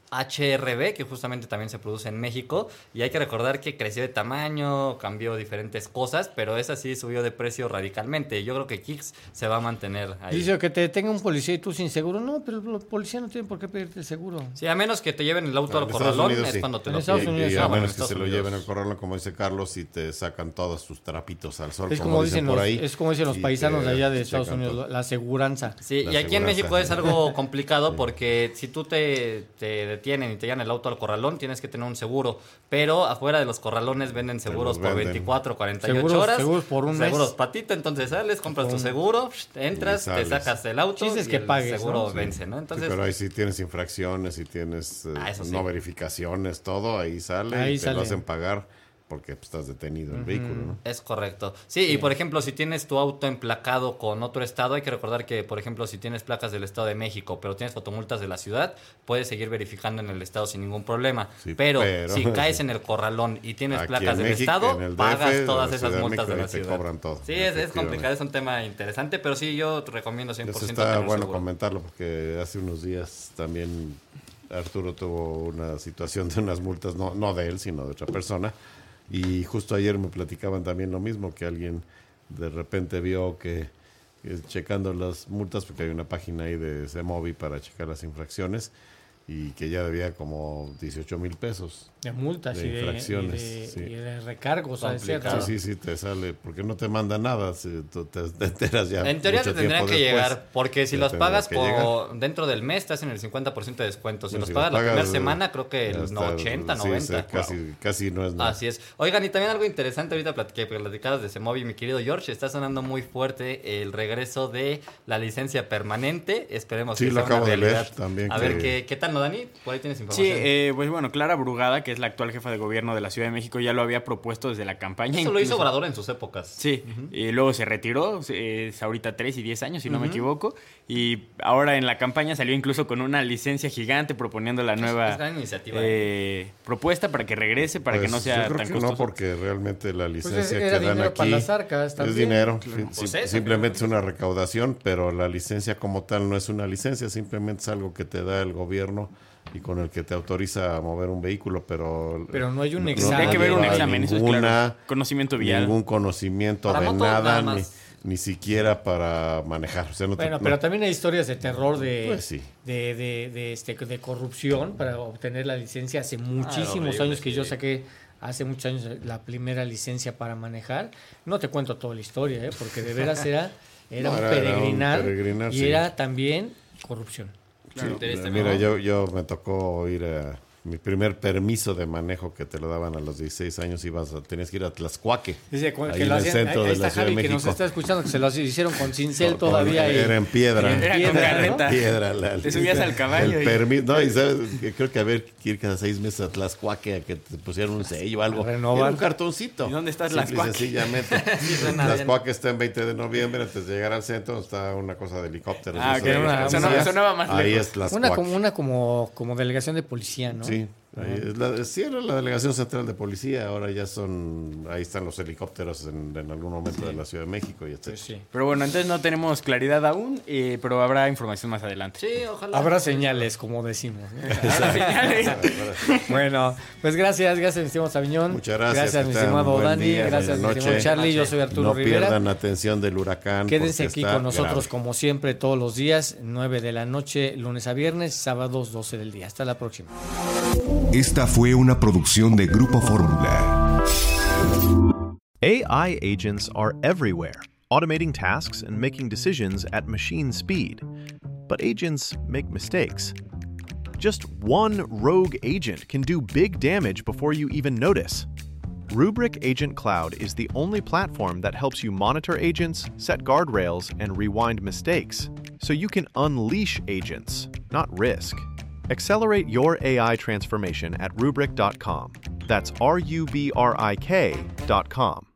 S4: H R V, que justamente también se produce en México, y hay que recordar que creció de tamaño, cambió diferentes cosas, pero esa sí subió de precio radicalmente. Yo creo que Kicks se va a mantener ahí.
S3: Dice que te detenga un policía y tú sin seguro. No, pero los policías no tienen por qué pedirte el seguro.
S4: Sí, a menos que te lleven el auto
S6: En
S4: al
S6: Estados
S4: corralón,
S6: Unidos,
S4: es
S6: sí.
S4: cuando te
S3: En
S4: lo
S3: Estados
S4: piden.
S3: Unidos,
S6: Y
S3: sí.
S6: a
S4: Ah, bueno,
S6: menos
S4: en
S6: que se
S4: Estados
S6: lo
S4: Unidos.
S6: lleven al corralón, como dice Carlos, y te sacan todos sus trapitos al sol.
S3: Es como dicen
S6: por
S3: los,
S6: ahí.
S3: es como dicen los
S6: Y
S3: paisanos
S6: te
S3: de allá de
S6: checan
S3: Estados Unidos,
S6: todo.
S3: la aseguranza.
S4: Sí,
S6: La
S4: y aquí en
S6: aseguranza.
S4: México es algo complicado porque si tú te, te detienen y te llevan el auto al corralón, tienes que tener un seguro. Pero afuera de los corralones venden seguros
S6: los
S4: por
S6: venden.
S4: veinticuatro, cuarenta y ocho
S3: Seguros-
S4: horas.
S3: seguros por un mes.
S4: Seguros patito, entonces sales, compras tu
S3: Un-
S4: seguro, entras,
S6: Y
S4: te
S6: sales.
S4: sacas el auto
S3: Chiste es
S4: y
S3: que
S4: el
S3: pagues,
S4: seguro
S3: ¿no? Sí.
S4: vence, ¿no?
S6: Sí,
S4: Entonces,
S6: pero ahí sí tienes infracciones y tienes eh,
S4: Ah, eso sí.
S6: no verificaciones, todo, ahí sale
S3: Ahí
S6: y te
S3: sale.
S6: lo hacen pagar porque pues, estás detenido el
S3: Ujú.
S6: vehículo, ¿no?
S4: Es correcto. Sí,
S3: Sí.
S4: y por ejemplo, si tienes tu auto emplacado con otro estado, hay que recordar que, por ejemplo, si tienes placas del Estado de México, pero tienes fotomultas de la ciudad, puedes seguir verificando en el estado sin ningún problema.
S6: Sí,
S4: pero,
S6: pero-
S4: si caes en el corralón y tienes
S6: Aquí
S4: placas
S6: en
S4: del
S6: México,
S4: estado,
S6: en el D F,
S4: pagas todas
S6: la
S4: esas
S6: Ciudad de
S4: multas de
S6: México,
S4: la
S6: ahí te
S4: ciudad.
S6: cobran todo,
S4: Sí, es, es
S6: efectivamente.
S4: complicado, es un tema interesante, pero sí, yo te recomiendo cien por
S6: Eso
S4: ciento
S6: está
S4: tener
S6: bueno
S4: seguro.
S6: comentarlo porque hace unos días también Arturo tuvo una situación de unas multas, no, no de él, sino de otra persona. Y justo ayer me platicaban también lo mismo, que alguien de repente vio que, que checando las multas, porque hay una página ahí de Semovi para checar las infracciones, y que ya debía como dieciocho mil pesos.
S3: De multas
S6: de
S3: y, de,
S6: infracciones,
S3: y, de,
S6: sí.
S3: y de recargos, ¿sabes?
S4: Complicado.
S6: Sí, sí, sí, te sale, porque no te manda nada, si tú te, te enteras ya.
S4: En teoría
S6: mucho
S4: te tendrían
S6: tiempo
S4: que
S6: después.
S4: llegar, porque si
S6: Ya
S4: los
S6: tendría
S4: pagas
S6: que llegar.
S4: por dentro del mes, estás en el cincuenta por ciento de descuento. Si
S6: Bueno,
S4: los
S6: si
S4: pagas
S6: los
S4: la primera
S6: pagas,
S4: semana, creo que
S6: ya
S4: el
S6: está,
S4: ochenta,
S6: sí,
S4: noventa.
S6: sí, casi, casi no es nada.
S4: Así es. Oigan, y también algo interesante ahorita platic- que platicabas de Semovi, mi querido George, está sonando muy fuerte el regreso de la licencia permanente. Esperemos
S6: Sí,
S4: que
S6: lo
S4: sea una
S6: acabo de leer
S4: realidad.
S6: también
S4: A
S6: que-
S4: ver, ¿qué, ¿qué tal, no, Dani? Por ahí tienes
S5: Sí,
S4: información.
S5: eh, pues bueno, Clara Brugada, que es la actual jefa de gobierno de la Ciudad de México, ya lo había propuesto desde la campaña.
S4: Eso lo hizo
S5: incluso-
S4: Obrador en sus épocas.
S5: Sí, y luego se retiró, es ahorita tres y diez años, si no me
S4: Ujú.
S5: equivoco, y ahora en la campaña salió incluso con una licencia gigante proponiendo la
S4: Es-
S5: nueva
S4: es gran iniciativa,
S5: eh, propuesta para que regrese, para
S6: Pues,
S5: que no sea
S6: yo creo
S5: tan
S6: que
S5: costoso.
S6: no, porque realmente la
S3: Pues
S6: licencia
S3: era
S6: que dan
S3: dinero
S6: aquí
S3: para las arcas
S6: es
S3: también.
S6: dinero.
S3: Claro.
S6: Sim-
S4: Pues
S6: sim-
S4: eso,
S6: simplemente es una recaudación, pero la licencia como tal no es una licencia, simplemente es algo que te da el gobierno y con el que te autoriza a mover un vehículo, pero...
S3: Pero no hay un
S6: no
S3: examen.
S5: Tendría que haber un
S6: lleva
S5: examen, eso es
S6: ninguna-
S5: claro. Conocimiento vial.
S6: Ningún conocimiento
S4: Para
S6: de
S4: moto, nada
S6: nada, ni,
S4: más.
S6: ni siquiera para manejar. O sea, no te-
S3: Bueno,
S6: no-
S3: pero también hay historias de terror de,
S6: Pues sí.
S3: de, de, de, este, de corrupción para obtener la licencia hace muchísimos
S4: horrible,
S3: años que yo
S4: sí.
S3: saqué hace muchos años la primera licencia para manejar. No te cuento toda la historia, ¿eh? Porque de veras era, era
S6: No,
S3: un
S6: era- era un
S3: peregrinar,
S6: peregrinar,
S3: y
S6: sí.
S3: era también corrupción.
S6: Sí,
S4: Triste, ¿no?
S6: mira, yo, yo me tocó ir a mi primer permiso de manejo que te lo daban a los dieciséis años, ibas a, tenías que ir a Tlaxcuaque,
S3: Dice cu-
S6: ahí
S3: que
S6: en
S3: lo
S6: el
S3: hacían,
S6: centro
S3: ahí
S6: de
S3: está
S6: la Ciudad de
S3: Javi que nos
S6: México.
S3: está escuchando, que se lo hicieron con cincel
S6: No,
S3: todavía. y-
S6: era en piedra.
S3: en
S5: Era con
S3: piedra, ¿no?
S5: carreta.
S6: Piedra, la-
S5: Te subías al caballo
S6: El
S5: y-
S6: permiso, no, y sabes, que creo que haber que ir cada seis meses a Tlaxcuaque a que te pusieran un sello o algo.
S3: A renovar.
S6: Era un cartoncito.
S5: ¿Y dónde está
S6: Simple y
S5: Tlaxcuaque?
S6: sencillamente.
S4: suena bien.
S6: Tlaxcuaque está en veinte de noviembre, antes de llegar al centro está una cosa de helicópteros.
S5: Ah,
S6: Eso
S5: que
S6: de
S5: era
S6: los
S5: una-
S6: policías.
S5: sonaba- sonaba más
S6: Ahí
S5: lejos.
S6: es Tlaxcuaque.
S3: Una como, una como, como delegación de policía, ¿no?
S6: Sí, ahí es la, sí era la delegación central de policía, ahora ya son, ahí están los helicópteros en, en algún momento de la Ciudad de México y etcétera.
S3: Pues sí.
S5: Pero bueno, entonces no tenemos claridad aún, eh, pero habrá información más adelante.
S4: Sí, ojalá.
S3: Habrá señales, como decimos. ¿no?
S5: Habrá señales.
S3: Bueno, pues gracias, gracias, mi estimado Sabiñón.
S6: Muchas gracias.
S3: Gracias,
S6: que
S3: mi
S6: tengan
S3: estimado
S6: buen
S3: Dani.
S6: día,
S3: Gracias, mi
S6: buena
S3: estimado
S6: noche.
S3: Charlie. Yo soy Arturo
S6: No
S3: Rivera.
S6: pierdan atención del huracán.
S3: Quédense
S6: porque
S3: aquí
S6: está
S3: con nosotros,
S6: grave.
S3: como siempre, todos los días, nueve de la noche, lunes a viernes, sábados doce del día. Hasta la próxima.
S13: Esta fue una producción de Grupo Fórmula.
S14: A I agents are everywhere, automating tasks and making decisions at machine speed. But agents make mistakes. Just one rogue agent can do big damage before you even notice. Rubrik Agent Cloud is the only platform that helps you monitor agents, set guardrails, and rewind mistakes, so you can unleash agents, not risk. Accelerate your A I transformation at Rubrik dot com. That's R U B R I K dot com.